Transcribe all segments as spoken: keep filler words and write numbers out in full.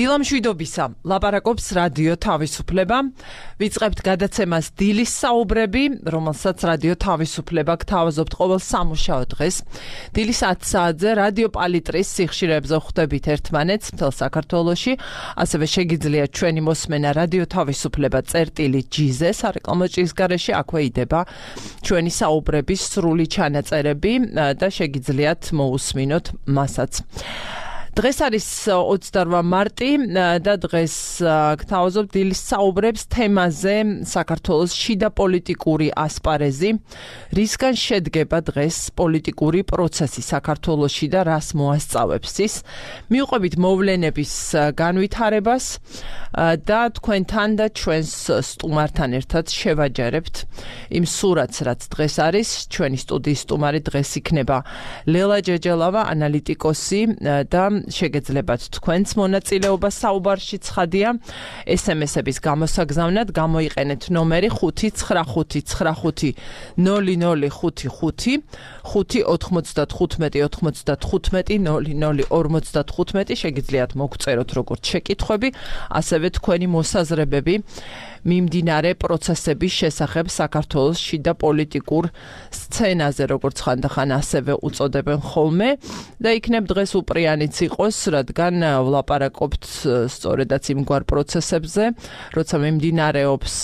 დილამშვიდობისა, ლაპარაკობს რადიო თავისუფლება. ვიწყებთ გადაცემას დილის საუბრები, რომელსაც რადიო თავისუფლება გთავაზობთ ყოველ სამუშაო დღეს. დილის ათი საათზე რადიო პალიტრის სიხშირეებზე ხვდებით ერთმანეთს მთელ საქართველოში. ასევე შეგიძლიათ ჩვენი მოსმენა რადიო თავისუფლება წერტილი ჯიზე სარეკლამო ჭირსგარეშე, აქვე იდება ჩვენი საუბრების სრული ჩანაწერები და შეგიძლიათ მოусმინოთ მასაც. დღეს არის ოცდაორმა მარტი და დღეს გთავაზობთ დილის საუბრებს თემაზე საქართველოს შიდა პოლიტიკური ასპარეზი, რისგან შედგება დღეს პოლიტიკური პროცესი საქართველოში და რას მოასწავებს ის. მივყვებით მოვლენების განვითარებას და თქვენთან და ჩვენს სტუმართან ერთად შევაჯერებთ იმ სურათს, რაც დღეს არის. ჩვენი სტუდიის სტუმარი დღეს იქნება ლელა ჯეჯელავა, ანალიტიკოსი და შეგეძლებათ თქვენს მონაწილეობა საუბარში. ცხადია, ესემესების გამოსაგზავნად გამოიყენეთ ნომერი ხუთი ცხრა ხუთი ცხრა ხუთი ნული ნული ხუთი ხუთი ხუთი ოთხმოცდათხუთმეტი ოთხმოცდათხუთმეტი ნული ნული ორმოცდათხუთმეტი. შეგიძლიათ მოგწეროთ როგორც შეკითხვები, ასევე თქვენი მოსაზრებები მიმდინარე პროცესების შესახებ საქართველოს შიდა პოლიტიკურ სცენაზე, როგორც ხანდახან ასევე უწოდებენ ხოლმე და იქნებ დღეს უპრიანიც იყოს, რადგან ვლაპარაკობთ სწორედაც იმგვარ პროცესებზე, როცა მიმდინარეობს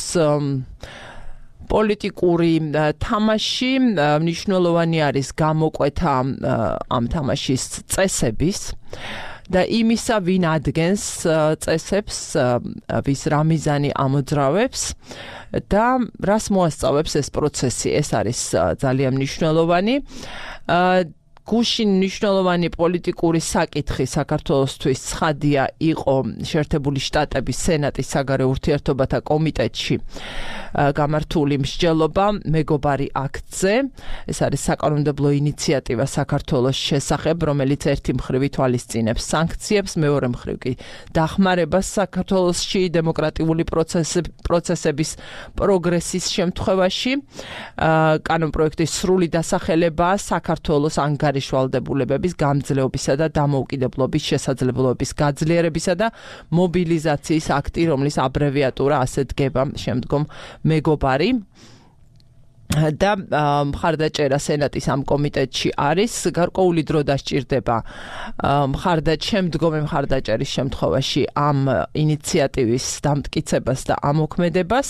პოლიტიკური თამაში. მნიშვნელოვანი არის გამოკვეთა ამ თამაშის წესების და იმისა, ვინ ადგენს წესებს, ვის რა მიზანი ამოძრავებს და რას მოასწავებს ეს პროცესი. ეს არის ძალიან მნიშვნელოვანი. გუშინ მნიშვნელოვანი პოლიტიკური საკითხი საქართველოსთვის ცხადია იყო შეერთებული შტატების სენატის საგარეო ურთიერთობათა კომიტეტში გამართული მსჯელობა მეგობარი აქტზე. ეს არის საკანონმდებლო ინიციატივა საქართველოს შესახებ, რომელიც ერთი მხრივ ითვალისწინებს სანქციებს, მეორე მხრივ კი დახმარებას საქართველოსში დემოკრატიული პროცესების პროგრესის შემთხვევაში. კანონპროექტის სრული დასახელება საქართველოს ანგარიშვალდებულებების გამძლეობისა და დამოუკიდებლობის შესაძლებლობების გაძლიერებისა და მობილიზაციის აქტი, რომლის აბრევიატურა ასე დგება შემდგომ მეგობარი. და მხარდაჭერა სენატის ამ კომიტეტში არის. გარკვეული დრო დასჭირდება მხარდაჭ შემდგომი მხარდაჭერის შემთხვევაში ამ ინიციატივის დამტკიცებას და ამოქმედებას.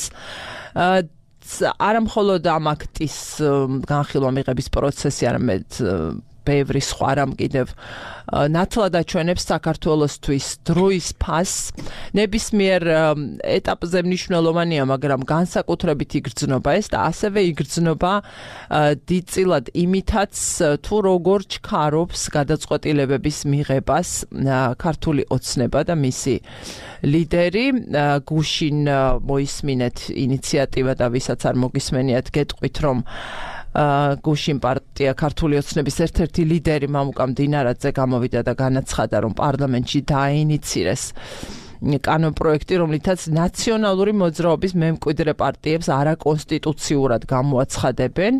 არა მხოლოდ ამ აქტის განხილვა მიღების პროცესი, არამედ ბევრი სხვა რამ კიდევ ნათლად აჩვენებს საქართველოსთვის დროის ფასს. ნებისმიერ ეტაპზე მნიშვნელოვანია, მაგრამ განსაკუთრებით იგრძნობა ეს და ასევე იგრძნობა დიდწილად იმითაც, თუ როგორ ჩქარობს გადაწყვეტილებების მიღებას ქართული ოცნება და მისი ლიდერი. გუშინ მოისმინეთ ინიციატივა და ვისაც არ მოგისმენიათ, გეტყვით, რომ გუშინ პარტია ქართული ოცნების ერთ-ერთი ლიდერი მამუკა მდინარაძე გამოვიდა და განაცხადა, რომ პარლამენტში დააინიცირეს კანონპროექტი, რომლითაც ნაციონალური მოძრაობის მემკვიდრე პარტიებს არაკონსტიტუციურად გამოაცხადებენ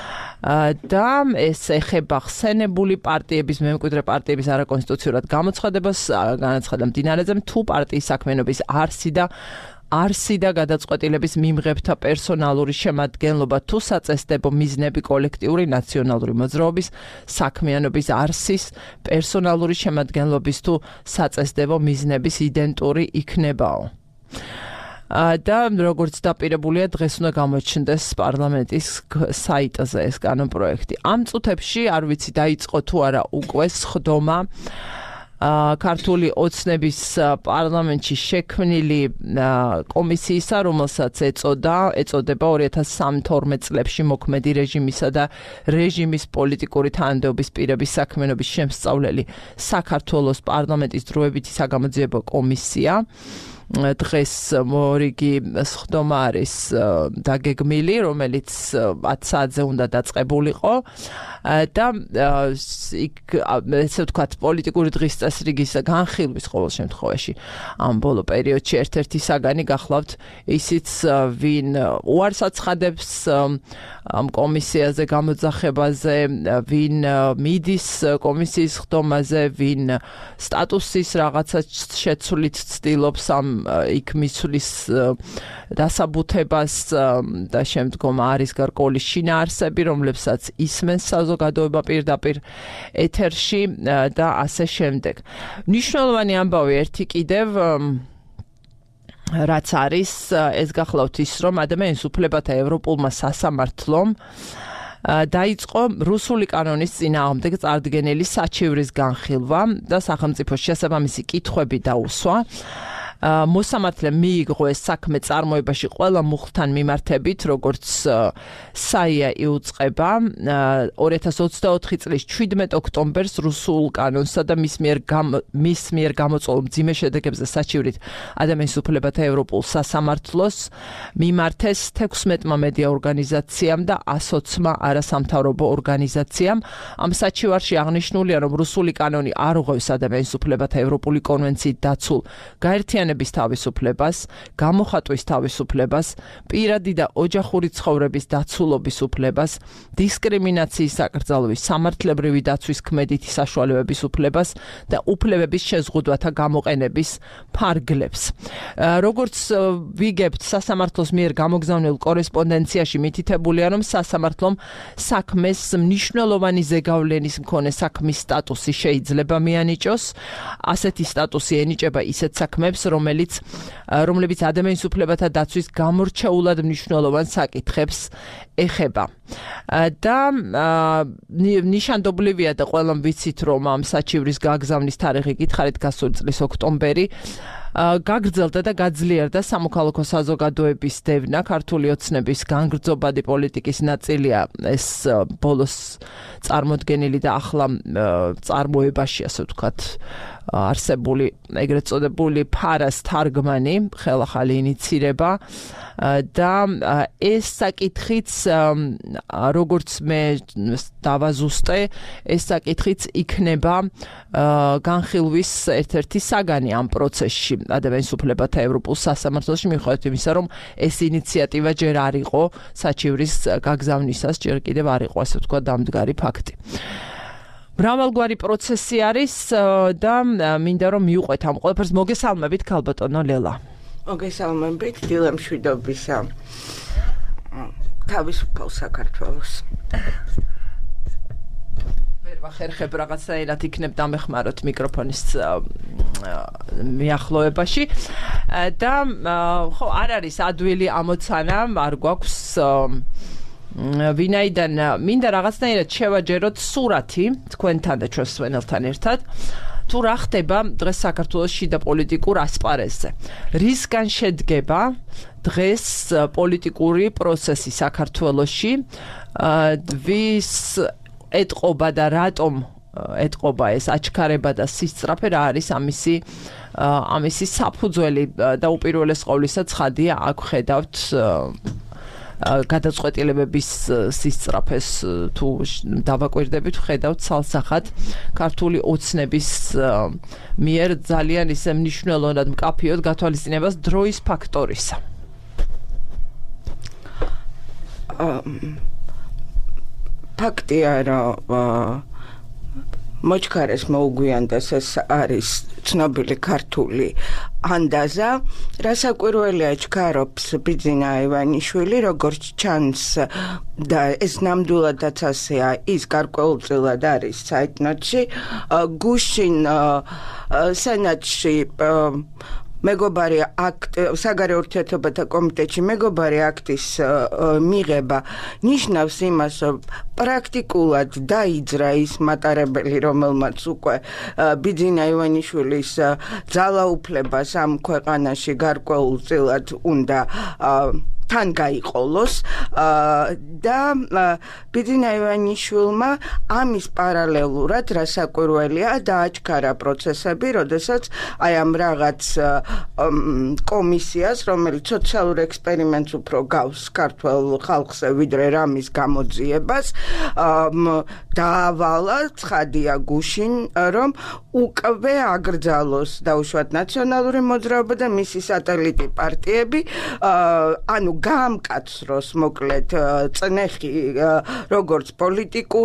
და ეს ეხება ხსენებული პარტიების, მემკვიდრე პარტიების არაკონსტიტუციურად გამოცხადებას. განაცხადა მდინარაძემ, თუ პარტიის საქმიანობის არსი და არსი და გადაწყვეტილების მიმღებთა პერსონალური შემადგენლობა თუ საწესდებო მიზნები კოლექტიური ნაციონალური მოძრაობის საქმიანობის არსის პერსონალური შემადგენლობის თუ საწესდებო მიზნების იდენტური იქნებაო. და როგორც დაპირებულია, დღეს უნდა გამოჩნდეს პარლამენტის საიტზე ეს კანონპროექტი. ამ წუთებში არ ვიცი დაიწყო თუ არა უკვე სხდომა ქართული ოცნების პარლამენტში შექმნილი კომისიისა, რომელსაც ეწოდა, ეწოდება ორი ათას თორმეტ წლებში მოქმედი რეჟიმისა და რეჟიმის პოლიტიკური თანამდებობის პირების საქმიანობის შემსწავლელი საქართველოს პარლამენტის დროებითი საგამოძიებო კომისია. დღეს მორიგი სხდომა არის დაგეგმილი, რომელიც ათ საათზე უნდა დაწყებულიყო და იქ ესე ვთქვათ პოლიტიკური დღის წესრიგის განხილვის ყოველ შემთხვევაში ამ ბოლო პერიოდში ერთ-ერთი საგანი გახლავთ ისიც ვინ უარს აცხადებს ამ კომისიაზე გამოძახებაზე, ვინ მიდის კომისიის ხდომაზე, ვინ სტატუსის რაღაცა შეცვლით ცდილობს ამ იქ მისვლის დასაბუთებას და შემდგომ არის გარკვეული შინაარსები, რომლებსაც ისმენს საზოგადოება პირდაპირ ეთერში და ასე შემდეგ. მნიშვნელოვანი ამბავი ერთი კიდევ რაც არის ეს გახლავთ ის რომ ადამიანის უფლებათა ევროპულმა სასამართლომ დაიწყო რუსული კანონის წინააღმდეგ წარდგენილი საჩივრის განხილვა და სახელმწიფოს შესაბამისი კითხვები დაუსვა. მოსამართლემ მიიღო ეს საქმე წარმოებაში ყველა მუხლთან მიმართებით, როგორც საია იუწყება ორი ათას ოცდაოთხი წლის შვიდმეტ ოქტომბერს რუსულ კანონსა და მის მიერ მის მიერ გამოწვეულ მძიმე შედეგებზე საჩივრით ადამიანის უფლებათა ევროპულ სასამართლოს მიმართეს თექვსმეტმა მედია ორგანიზაციამ და ასოცმა არასამთავრობო ორგანიზაციამ. ამ საჩივარში აღნიშნულია, რომ რუსული კანონი არ უღევს ადამიანის უფლებათა ევროპული კონვენციით დაცულ გაერთიანების თავისუფლებას, გამოხატვის თავისუფლებას, პირადი და ოჯახური ცხოვრების დაცულობის უფლებას, დისკრიმინაციის საკრძალვის, სამართლებრივი დაცვის ქმედითი საშუალებების უფლებას და უფლებების შეზღუდვათა გამოყენების ფარგლებს. როგორც ვიგებთ, სასამართლოს მიერ გამოგზავნილ კორესპონდენციაში მითითებულია, რომ სასამართლომ საქმეს მნიშვნელოვანი ზეგავლენის მქონე საქმის სტატუსი შეიძლება მიანიჭოს. ასეთი სტატუსი ენიჭება ისეთ საქმებს, რომელიც რომლებიც ადამიანის უფლებათა დაცვის გამორჩეულად მნიშვნელოვან საკითხებს ეხება. და ნიშანდობლივია და ყველამ ვიცით, რომ ამ საჩივრის გაგზავნის თარიღი გითხარით გასული წლის ოქტომბერი გაგრძელდა და გაძლიერდა სამოქალაქო საზოგადოების დევნა, ქართული ოცნების განგრძობადი პოლიტიკის ნაწილია ეს ბოლოს წარმოდგენილი და ახლა წარმოებაში, ასე ვთქვათ, არსებული ეგრეთ წოდებული ფარას თარგმანი, ხელახალი ინიცირება და ეს საკითხიც როგორც მე დავაზუსტე, ეს საკითხიც იქნება განხილვის ერთ-ერთი საგანი ამ პროცესში ადამიანის უფლებათა ევროპულ სასამართლოში, მიუხედავად იმისა, რომ ეს ინიციატივა ჯერ არ იყო საჩივრის გაგზავნისას, ჯერ კიდევ არ იყო, ასე ვთქვათ, დამდგარი ფაქტი. მრავალგვარი პროცესი არის და მინდა რომ მიუყვეთ ამ ყველაფერს. მოგესალმებით, ქალბატონო ლელა. მოგესალმებით, დილა მშვიდობისა თავისუფალ საქართველოს. ვერ ვახერხებ რაღაცაერად იქნებ დამეხმაროთ მიკროფონის მიახლოებაში და ხო არ არის ადვილი ამოცანა, არ გვაქვს ვინაიდან მინდა რაღაცნაირად შევაჯეროთ სურათი თქვენთან და ჩვენს სვენელთან ერთად თუ რა ხდება დღეს საქართველოს შიდა პოლიტიკურ ასპარეზზე. რისგან შედგება დღეს პოლიტიკური პროცესი საქართველოში, ვის ეტყობა და რატომ ეტყობა ეს აჩქარება და სისწრაფე, რა არის ამისი ამისი საფუძველი და უპირველეს ყოვლისა ცხადია აქ ხედავთ გადაწყვეტილებების სისწრაფეს თუ დავაკვირდებით, ხედავთ ცალსახად ქართული ოცნების მიერ ძალიან ისე მნიშვნელოვნად მკაფიოდ გათვალისწინებას დროის ფაქტორისა. ფაქტია, რომ მოჩქარეს მოუგვიანდეს ეს არის ცნობილი ქართული ანდაზა, რასაკვირველია ჩქარობს ბიძინა ივანიშვილი, როგორც ჩანს და ეს ნამდვილადაც ასეა, ის გარკვეულწილად არის საიტნოტში, გუშინ სენატში მეგობარი აქტ საგარეო ურთიერთობათა კომიტეტში მეგობარი აქტის მიღება ნიშნავს იმას, რომ პრაქტიკულად დაიძრა ის მატარებელი, რომელმაც უკვე ბიძინა ივანიშვილის ძალაუფლებას ამ ქვეყანაში გარკვეულწილად უნდა თან გაიყოლოს და ბიძინა ივანიშვილმა ამის პარალელურად რასაკვირველია დააჩქარა პროცესები, როდესაც აი ამ რაღაც კომისიას, რომელიც სოციალურ ექსპერიმენტს უფრო გავს ქართულ ხალხზე ვიდრე რამის გამოძიებას, დაავალა ცხადია გუშინ, რომ უკვე აგრძალოს დაუშვათ ნაციონალური მოძრაობა და მისი სატელიტი პარტიები, ანუ გაამკაცროს მოკლედ წნეხი როგორც პოლიტიკურ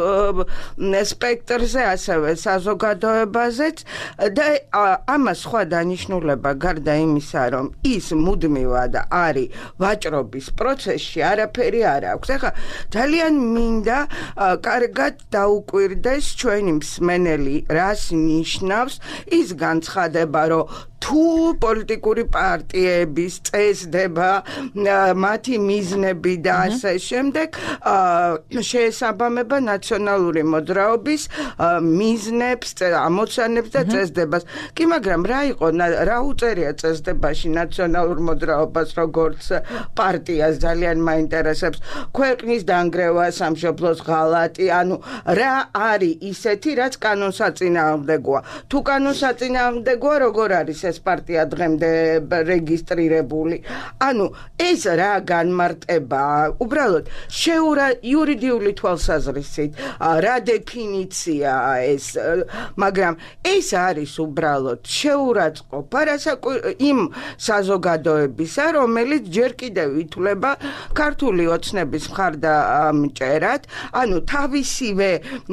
სპექტრზე, ასევე საზოგადოებაზეც და ამას სხვა დანიშნულება გარდა იმისა, რომ ის მუდმივად არის ვაჭრობის პროცესში, არაფერი არ აქვს. ეხლა ძალიან მინდა კარგად დაუკვირდეს ჩვენი მსმენელი, რას ნიშნავს ის განცხადება, რომ თუ პოლიტიკური პარტიების წესდება, მათი მიზნები და ასე შემდეგ შეესაბამება ნაციონალური მოძრაობის მიზნებს, ამოცანებს და წესდებას. კი, მაგრამ რა იყო, რა უწერია წესდებაში ნაციონალურ მოძრაობას როგორც პარტიას ძალიან მაინტერესებს. ქვეყნის დანგრევა, სამშობლოს ღალატი, ანუ რა არის ისეთი, რაც კანონსაწინააღმდეგოა. თუ კანონსაწინააღმდეგოა, როგორ არის ეს პარტია დღემდე რეგისტრირებული. ანუ ეს რა განმარტებაა, უბრალოდ შეურა იურიდიული თვალსაზრისით, რა დეფინიციაა ეს, მაგრამ ეს არის უბრალოდ შეურაცხყოფა იმ საზოგადოებისა, რომელიც ჯერ კიდევ ითვლება ქართული ოცნების მხარდამჭერად, ანუ თავისივე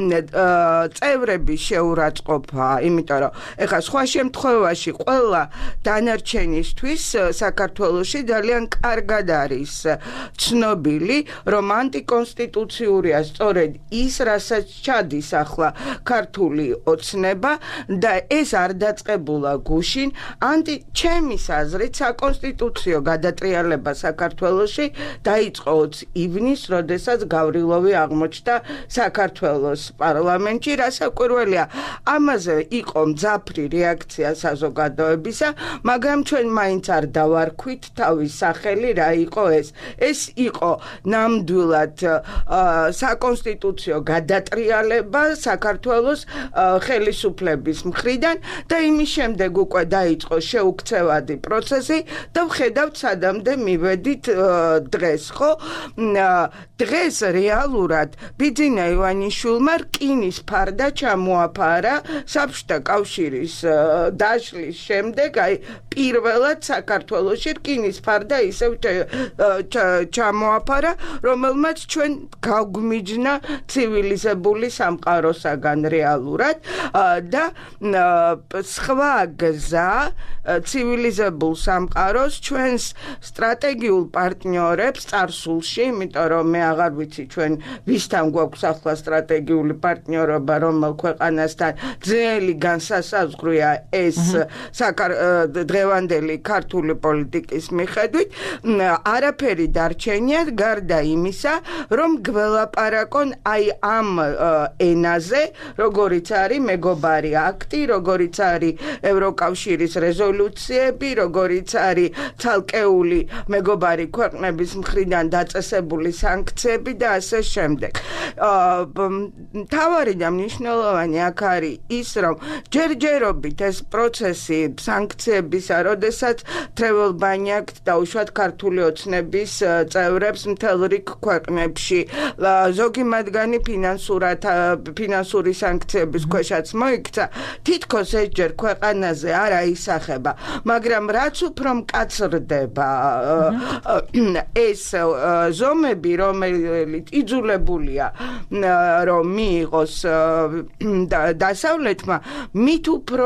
წევრების შეურაცხყოფა, იმიტომ რომ ეხლა სხვა შემთხვევაში ყველა დანარჩენისთვის საქართველოში ძალიან კარგად არის ცნობილი, რომ ანტიკონსტიტუციურია სწორედ ის, რასაც ჩადის ახლა ქართული ოცნება და ეს არ დაწყებულა გუშინ, ანტი ჩემის აზრით საკონსტიტუციო გადატრიალება საქართველოში დაიწყო ოცი ივნისს, როდესაც გავრილოვი აღმოჩნდა საქართველოს პარლამენტში, რასაკვირველია, ამაზე იყო მძაფრი რეაქცია საზოგადოებისა, მაგრამ ჩვენ მაინც არ დავარქვით თავის სახელი რა იყო ეს. ეს იყო ნამდვილად საკონსტიტუციო გადატრიალება საქართველოს ხელისუფლების მხრიდან და იმის შემდეგ უკვე დაიწყო შეუქცევადი პროცესი და ვხედავთ სადამდე მივედით დღეს, ხო? დღეს რეალურად ბიძინა ივანიშვილმა რკინის ფარდა ჩამოაფარა საბჭოთა კავშირის დაშლის შემდეგ, აი პირველად საქართველოში რკინის ფარდა ისევ ჩამოაფარა, რომელმაც ჩვენ გავგვიჯნა ცივილიზებული სამყაროსაგან რეალურად და სხვა გზა ცივილიზებულ სამყაროს ჩვენს სტრატეგიულ პარტნიორებს წარსულში, იმიტომ რომ მე აღარ ვიცი ჩვენ ვისთან გვაქვს ახლა სტრატეგიული პარტნიორობა, რომელ ქვეყანასთან ძნელი განსასაზღვრია ეს დღევანდელი ქართული პოლიტიკის მიხედვით, არაფერი დარჩენია გარდა იმისა, რომ გველაპარაკონ აი ამ ენაზე, როგორიც არის მეგობარი აქტი, როგორიც არის ევროკავშირის რეზოლუციები, როგორიც არის ცალკეული მეგობარი ქვეყნების მხრიდან დაწესებული სანქციები და ასე შემდეგ. მთავარი და მნიშვნელოვანი აქ არის ის, რომ ჯერჯერობით ეს პროცესი სანქციებისა, როდესაც თრეველბანიაკს დაუშვათ ქართული ოცნების წევრებს მთელ რიგ ქვეყნებში, ზოგი მათგანი ფინანსურად ფინანსური სანქციების ქვეშაც მოიქცა, თითქოს ესჯერ ქვეყანაზე არ აისახება, მაგრამ რაც უფრო მკაცრდება ეს ზომები, რომელიც იძულებულია რომ მიიღოს დასავლეთმა, მით უფრო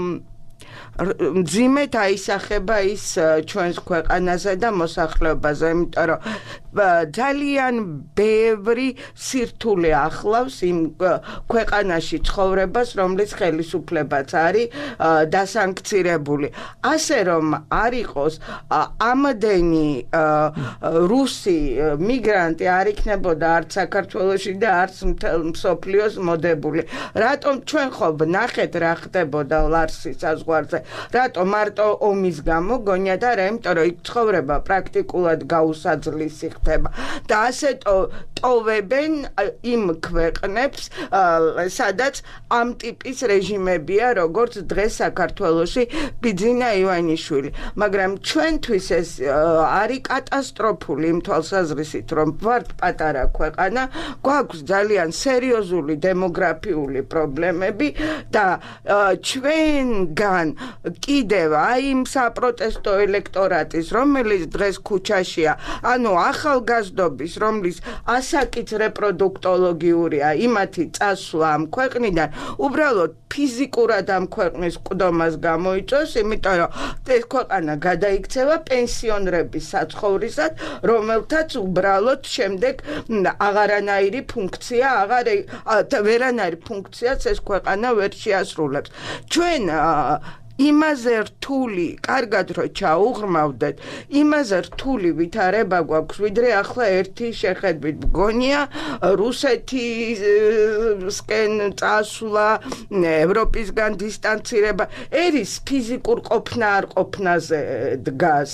მძიმედ აისახება ის ჩვენს ქვეყანაზე და მოსახლეობაზე, იმიტომ რომ ძალიან ბევრი სირთულე ახლავს იმ ქვეყანაში ცხოვრებას, რომლის ხელისუფლებაც არის დასანქცირებული. ასე რომ არ იყოს ამდენი რუსი მიგრანტი არ იქნებოდა არც საქართველოში და არც მთელ მსოფლიოს მოდებული. რატომ ჩვენ ხო ვნახეთ რა ხდებოდა ლარსის საზღვარზე რატო მარტო ომის გამო გონია და რა, იმიტომ რომ იქ ცხოვრება პრაქტიკულად გაუსაძლისი ხდება და ასე ტოვებენ იმ ქვეყნებს, სადაც ამ ტიპის რეჟიმებია, როგორც დღეს საქართველოში ბიძინა ივანიშვილი. მაგრამ ჩვენთვის ეს არის კატასტროფული იმ თვალსაზრისით, რომ ვართ პატარა ქვეყანა, გვაქვს ძალიან სერიოზული დემოგრაფიული პრობლემები და ჩვენგან კიდევ აი იმ საპროტესტო ელექტორატის, რომელიც დღეს ქუჩაშია, ანუ ახალგაზრდობის, რომლის ასაკიც რეპროდუქტოლოგიურია, იმათი წასვლა ამ ქვეყნიდან უბრალოდ ფიზიკურად ამ ქვეყნის მკვდომას გამოიწვევს, იმიტომ რომ ეს ქვეყანა გადაიქცევა პენსიონრების საცხოვრისად, რომელთაც უბრალოდ შემდეგ აღარანაირი ფუნქცია, აღარ ვერანაირ ფუნქციას ეს ქვეყანა ვერ შეასრულებს. ჩვენ იმაზე რთული, კარგად რომ ჩაუღრმავდეთ, იმაზე რთული ვითარება გვაქვს, ვიდრე ახლა ერთი შეხედვით მგონია რუსეთისკენ წასვლა, ევროპისგან დისტანცირება, ერის ფიზიკურ ყოფნა არ ყოფნაზე დგას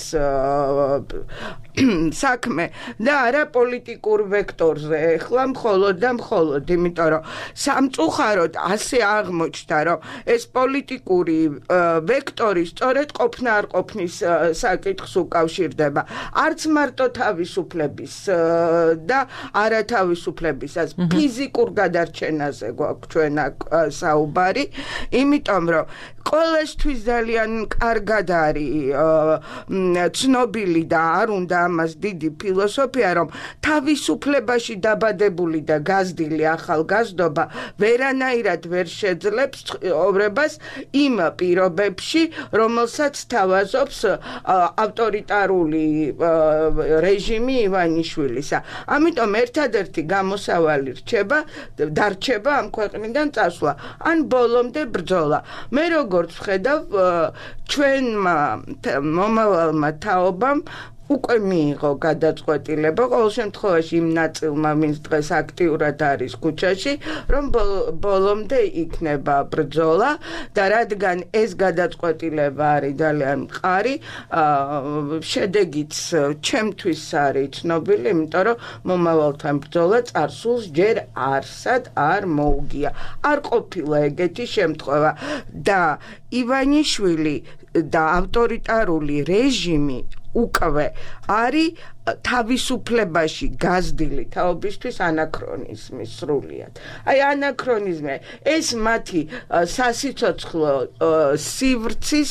საქმე და არა პოლიტიკურ ვექტორზე. ეხლა მხოლოდ და მხოლოდ, იმიტომ რომ სამწუხაროდ ასე აღმოჩნდა, რომ ეს პოლიტიკური ვექტორი სწორედ ყოფნა არ ყოფნის საკითხს უკავშირდება. არც მარტო თავისუფლების და არათავისუფლებისას ფიზიკურ გადარჩენაზე გვაქვს ჩვენ საუბარი, იმიტომ რომ ყველასთვის ძალიან კარგად არის ცნობილი და არ უნდა ამას დიდი ფილოსოფია, რომ თავისუფლებაში დაბადებული და გაზრდილი ახალგაზრდობა ვერანაირად ვერ შეძლებს ცხოვრებას იმ პირობებში, რომელსაც თავაზობს ავტორიტარული რეჟიმი ივანიშვილისა. ამიტომ ერთადერთი გამოსავალი რჩება, დარჩება ამ ქვეყნიდან წასვლა, ან ბოლომდე ბრძოლა. მე როგორ ვხედავ, ჩვენმა მომავალმა თაობამ უკვე მიიღო გადაწყვეტილება, ყოველ შემთხვევაში იმ ნაწილმა, ვინც დღეს აქტიურად არის ქუჩაში, რომ ბოლომდე იქნება ბრძოლა და რადგან ეს გადაწყვეტილება არის ძალიან მყარი, შედეგიც ჩემთვის არის ცნობილი, იმიტომ რომ მომავალთან ბრძოლა წარსულს ჯერ არსად არ მოუგია. არ ყოფილა ეგეთი შემთხვევა და ივანიშვილი და ავტორიტარული რეჟიმი უკვე არის თავისუფლებაში გაზრდილი თაობისთვის ანაქრონიზმი სრულიად. აი ანაქრონიზმი, ეს მათი სასიცოცხლო სივრცის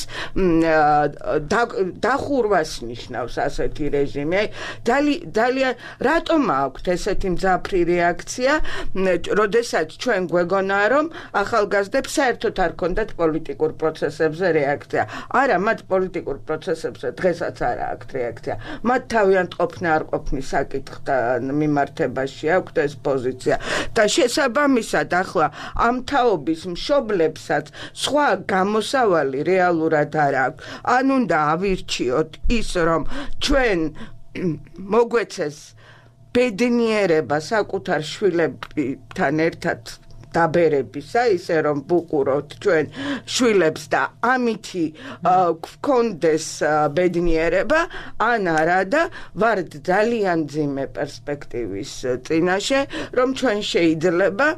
დახურვას ნიშნავს ასეთი რეჟიმი. ძალიან რატომ აქვთ ესეთი მძაფრი რეაქცია, როდესაც ჩვენ გვეგონა, რომ ახალგაზრდებს საერთოდ არ ქონდათ პოლიტიკურ პროცესებზე რეაქცია. არა, მათ პოლიტიკურ პროცესებზე დღესაც არ აქვთ რეაქცია. მათ თავიანთ ყოფნა არ ყოფნის საკითხთან მიმართებაში აქვთ ეს პოზიცია და შესაბამისად ახლა ამ თაობის მშობლებსაც სხვა გამოსავალი რეალურად არ აქვს. ან უნდა ავირჩიოთ ის, რომ ჩვენ მოგვეცეს ბედნიერება საკუთარ შვილებთან ერთად დაბერებისა, ისე რომ ვუყუროთ ჩვენ შვილებს და ამითი გვქონდეს ბედნიერება, ან არა და ვართ ძალიან მძიმე პერსპექტივის წინაშე, რომ ჩვენ შეიძლება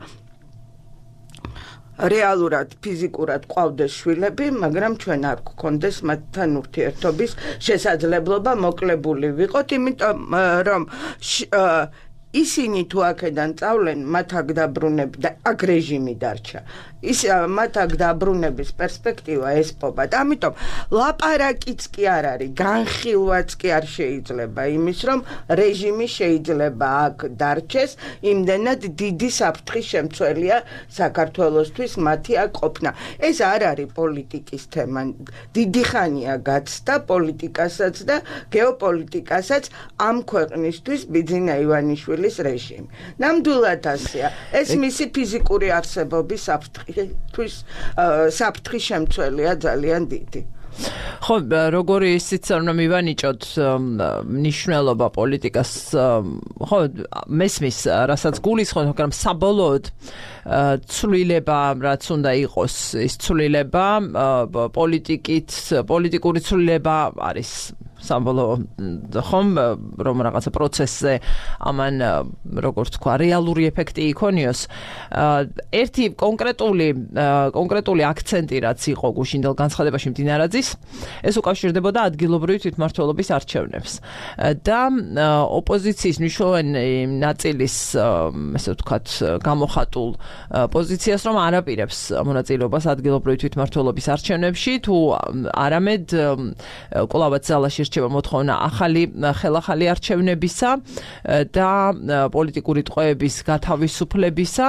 რეალურად ფიზიკურად ყავდეს შვილები, მაგრამ ჩვენ არ გქონდეს მათთან ურთიერთობის შესაძლებლობა, მოკლებული ვიყოთ, იმიტომ რომ ისინი თუ აქედან წავლენ, მათ აქ დაბრუნებ და აქ რეჟიმი დარჩა. ის მათ აქ დაბრუნების პერსპექტივა ესპობათ. ამიტომ ლაპარაკიც კი არ არის, განხილვაც კი არ შეიძლება იმის, რომ რეჟიმი შეიძლება აქ დარჩეს, იმდენად დიდი საფრთხის შემცველია საქართველოსთვის მათი აქ ყოფნა. ეს არ არის პოლიტიკის თემა. დიდი ხანია გაცდა პოლიტიკასაც და გეოპოლიტიკასაც ამ ქვეყნისთვის ბიძინა ივანიშვილის რეჟიმი. ნამდვილად ასეა. ეს მისი ფიზიკური არსებობის საფრთხის საფრთხის შემცველია ძალიან დიდი. ხო, როგორი ისიც რომ მივანიჭოთ მნიშვნელობა პოლიტიკას, ხო, მესმის, რასაც გულისხმობთ, მაგრამ საბოლოოდ ცვლილება, რაც უნდა იყოს, ის ცვლილება პოლიტიკით, პოლიტიკური ცვლილება არის საბოლოოდ ხომ რომ რაღაცა პროცესზე ამან როგორც თქვა რეალური ეფექტი იქონიოს. ერთი კონკრეტული კონკრეტული აქცენტი რაც იყო გუშინდელ განცხადებაში მდინარაძის, ეს უკავშირდებოდა ადგილობრივი თვითმმართველობის არჩევნებს და ოპოზიციის მნიშვნელოვანი ნაწილის, ესე ვთქვათ, გამოხატულ პოზიციას, რომ არ აპირებს მონაწილეობას ადგილობრივი თვითმმართველობის არჩევნებში, თუ არამედ კვლავაც ზალაში რჩება მოთხოვნა ახალი ხელახალი არჩევნებისა და პოლიტიკური ტყვეების გათავისუფლებისა.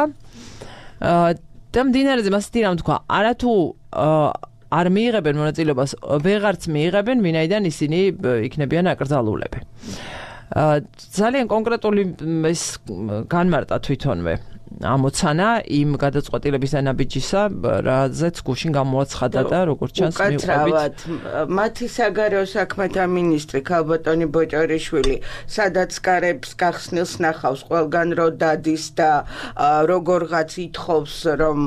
და მდინარეზე მასეთი რამ თქვა, არათუ არ მიიღებენ მონაწილეობას, ვეღარც მიიღებენ, ვინაიდან ისინი იქნებიან აკრძალულები. ძალიან კონკრეტული ეს განმარტა თვითონვე ამოცანა იმ გადაწყვეტილების ანაბიჯისა, რაზეც გუშინ გამოაცხადა და როგორც ჩანს მივყვებით. მათი საგარეო საქმეთა მინისტრი ქალბატონი ბოჭორიშვილი, სადაც კარებს გახსნილს ნახავს ყველგან რო დადის და როგორღაც ითხოვს, რომ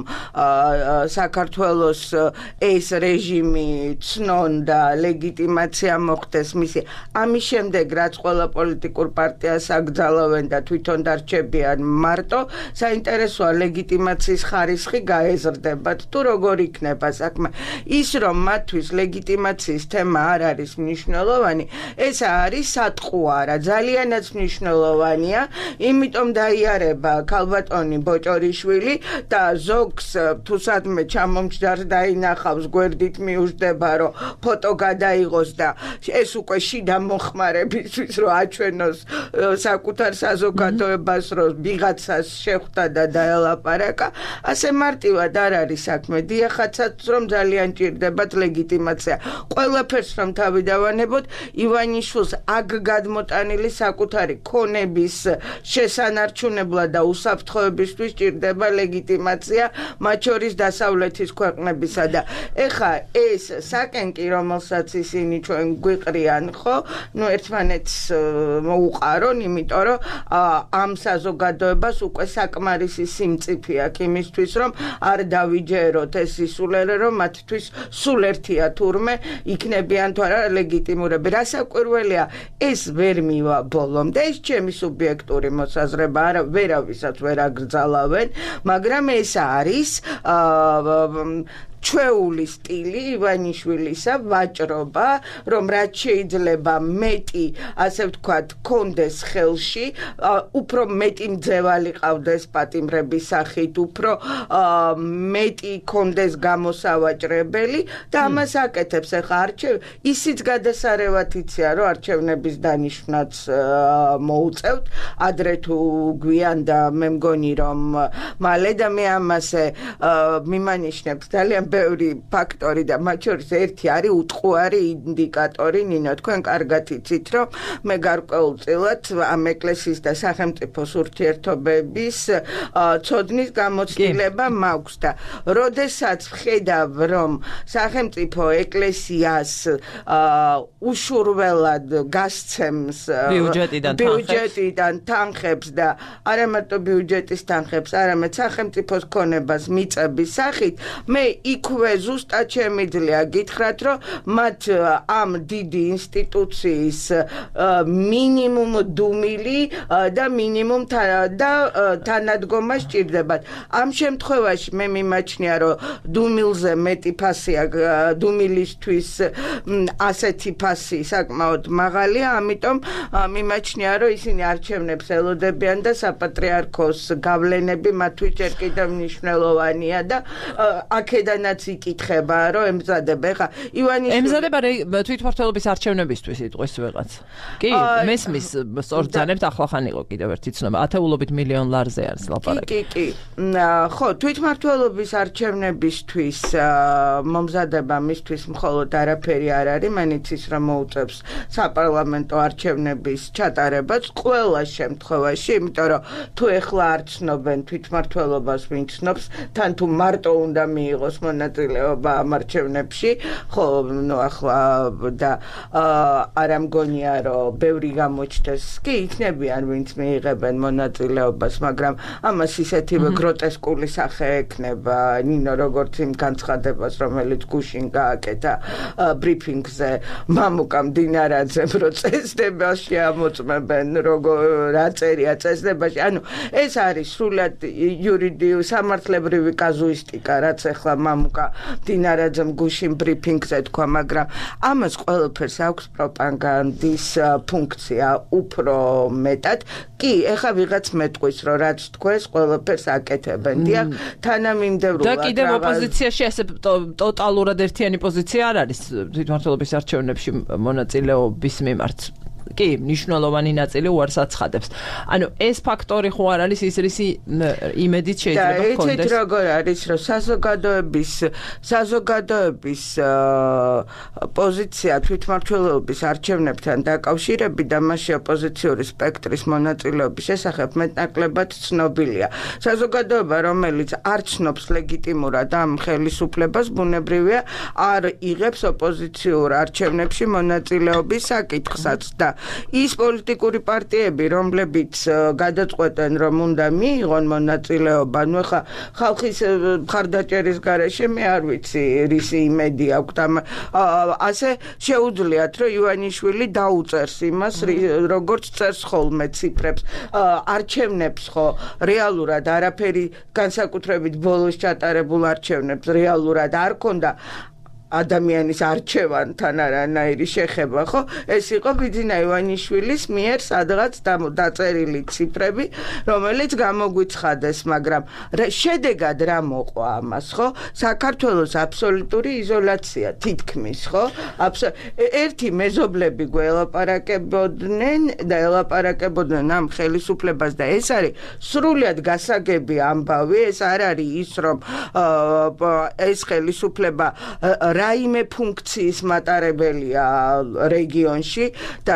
საქართველოს ეს რეჟიმი ცნონ და ლეგიტიმაცია მოხდეს მისი. ამის შემდეგ, რაც ყველა პოლიტიკურ პარტიას აკრძალავენ და თვითონ დარჩებიან მარტო, საინტერესოა ლეგიტიმაციის ხარისხი გაეზრდებათ თუ როგორ იქნება საქმე. ის რომ მათთვის ლეგიტიმაციის თემა არ არის მნიშვნელოვანი, ეს არის სატყუარა, ძალიანაც მნიშვნელოვანია, იმიტომ დაიარება ქალბატონი ბოჭორიშვილი და ზოგს თუ სადმე ჩამომჯდარს დაინახავს, გვერდით მიუждდება, რომ ფოტო გადაიღოს და ეს უკვე შიდა მოხმარებისთვის რომ აჩვენოს საკუთარ საზოგადოებას, რომ ვიღაცას შეხვდა და დაელაპარაკა, ასე მარტივად არ არის საქმე. დიახაცაც რომ ძალიან ჭირდებათ ლეგიტიმაცია. ყველაფერს რომ თავი დავანებოთ, ივანიშვილს აქ გადმოტანილი საკუთარი ქონების შესანარჩუნებლად და უსაფრთხოებისთვის ჭირდება ლეგიტიმაცია, მათ შორის დასავლეთის ქვეყნებისა და ეხა ეს საკენკი, რომელსაც ისინი ჩვენ გვიყრიან, ხო, ნუ ერთმანეთს მოუყარონ, იმიტომ რომ ამ საზოგადოებას უკვე საკმარის არის სიმწიფე აქ იმისთვის, რომ არ დავიჯეროთ ეს ისულերը, რომ მათთვის სულ ერთია თურმე იქნებიან თუ არა ლეგიტიმურები. რასაკვირველია, ეს ვერ მივა ბოლომდე, ეს ჩემი სუბიექტური მოსაზრება, არა ვერავისაც ვერ აკრძალავენ, მაგრამ ეს არის ჩვეული სტილი ივანიშვილისა, ვაჭრობა, რომ რაც შეიძლება მეტი, ასე ვთქვათ, კონდეს ხელში, უფრო მეტი მძევალი ყავდეს პატიმრების სახით, უფრო მეტი კონდეს გამოსავაჭრებელი და ამას აკეთებს. ეხლა არჩევ ისიც გადასარევად იცია, რომ არჩევნების დანიშვნაც მოუწევთ, ადრე თუ გვიან და მე მგონი რომ მალე და მე ამაზე მიმანიშნებს ძალიან ბევრი ფაქტორი და მათ შორის ერთი არის უტყუარი ინდიკატორი. ნინო, თქვენ კარგად იცით, რომ მე გარკვეულწილად ამ ეკლესიის და სახელმწიფოს ურთიერთობების ცოდნის გამოცდილება მაქვს და როდესაც ვხედავ, რომ სახელმწიფო ეკლესიას უშურველად გასცემს ბიუჯეტიდან თანხებს და არა მარტო ბიუჯეტის თანხებს, არამედ სახელმწიფოს ქონებას მიწების სახით, მე იქვე ზუსტად შემიძლია გითხრათ, რომ მათ ამ დიდი ინსტიტუციის მინიმუმ დუმილი და მინიმუმ და თანადგომა სჭირდებათ. ამ შემთხვევაში მე მიმაჩნია, რომ დუმილზე მეტი ფასია, დუმილისთვის ასეთი ფასი საკმაოდ მაღალია, ამიტომ მიმაჩნია, რომ ისინი არჩევნებს ელოდებიან და საპატრიარქოს გავლენები მათთვის ჯერ კიდევ მნიშვნელოვანია და აქედანაც იკითხება, რომ ემზადება. ეხლა ივანიშვილი ემზადება თვითმმართველობის არჩევნებისთვის იტყვის ვიღაც. კი, მესმის სწორძანებთ ახლახან იყო კიდევ ერთი ცნობა. ათეულობით მილიონ ლარზე არის ლაპარაკი. კი, კი, კი. ხო, თვითმმართველობის არჩევნებისთვის მომზადება მისთვის მხოლოდ არაფერი არ არის, მანიც ის რომ მოუწევს საპარლამენტო არჩევნების ჩატარებას ყველა შემთხვევაში, იმიტომ რომ თუ ეხლა არ ცნობენ თვითმმართველობას, ვინ ცნობს, თან თუ მარტო უნდა მიიღოს მონაწილეობა ამ არჩევნებში, ხო, ნუ ახლა და არ ამგონია რომ ბევრი გამოჩნდეს, კი იქნებიან ვინც მიიღებენ მონაწილეობას, მაგრამ ამას ისეთივე გროტესკული სახე ექნება, ნინო როგორც იმ განცხადებას, რომელიც გუშინ გააკეთა ბრიფინგზე მამუკა მდინარაძემ, რომ წესდებაში ამოწმებენ, როგორ რა წერია წესდებაში. ანუ ეს არის სრულად იურიდიული სამართლებრივი კაზუისტიკა, რაც ახლა მამუკა მდინარაძემ გუშინ ბრიფინგზე თქვა, მაგრამ ამას ყველაფერს აქვს პროპაგანდის ფუნქცია უფრო მეტად. კი, ეხა ვიღაც მეტყვის, რომ რაც თქვეს, ყველაფერს აკეთებენ. დიახ, თანამიმდევრულად და კიდევ ოპოზიციაში ასე ტოტალურად ერთიანი პოზიცია არ არის თვითმმართველობის არჩევნებში მონაწილეობის მიმართ. კი, მნიშვნელოვანი ნაწილი უარს აცხადებს. ანუ ეს ფაქტორი ხო არ არის ის რისი იმედით შეიძლება ჰქონდეს. და ეს როგორ არის, რომ საზოგადოების საზოგადოების პოზიცია თვითმმართველობის არჩევნებთან დაკავშირებით და მასში ოპოზიციური სპექტრის მონაწილეობის შესახებ მეტნაკლებად ცნობილია. საზოგადოება, რომელიც არ ცნობს ლეგიტიმურად ამ ხელისუფლებას, ბუნებრივია არ იღებს ოპოზიციურ არჩევნებში მონაწილეობის საკითხსაც და ის პოლიტიკური პარტიები, რომლებიც გადაწყვეტენ, რომ უნდა მიიღონ მონაწილეობა, ნუ ხა ხალხის მხარდაჭერის გარეშე მე არ ვიცი, რისი იმედი აქვს და ასე შეუძლიათ, რომ ივანიშვილი დაუწერს იმას, როგორც წერს ხოლმე ციფრებს, არჩევნებს ხო რეალურად არაფერი განსაკუთრებით ბოლოს ჩატარებულ არჩევნებს რეალურად არ ქონდა ადამიანის არჩევანთან არანაირი შეხება, ხო? ეს იყო ბიძინა ივანიშვილის მიერ სადღაც დაწერილი ციფრები, რომელიც გამოგვიცხადეს, მაგრამ შედეგად რა მოყვა ამას, ხო? საქართველოს აბსოლუტური იზოლაცია თითქმის, ხო? ერთი მეზობლები გველაპარაკებოდნენ და ელაპარაკებოდნენ ამ ხელისუფლებას და ეს არის სრულად გასაგები ამბავი, ეს არ არის ის, რომ ეს ხელისუფლება რაიმე ფუნქციის მატარებელია რეგიონში და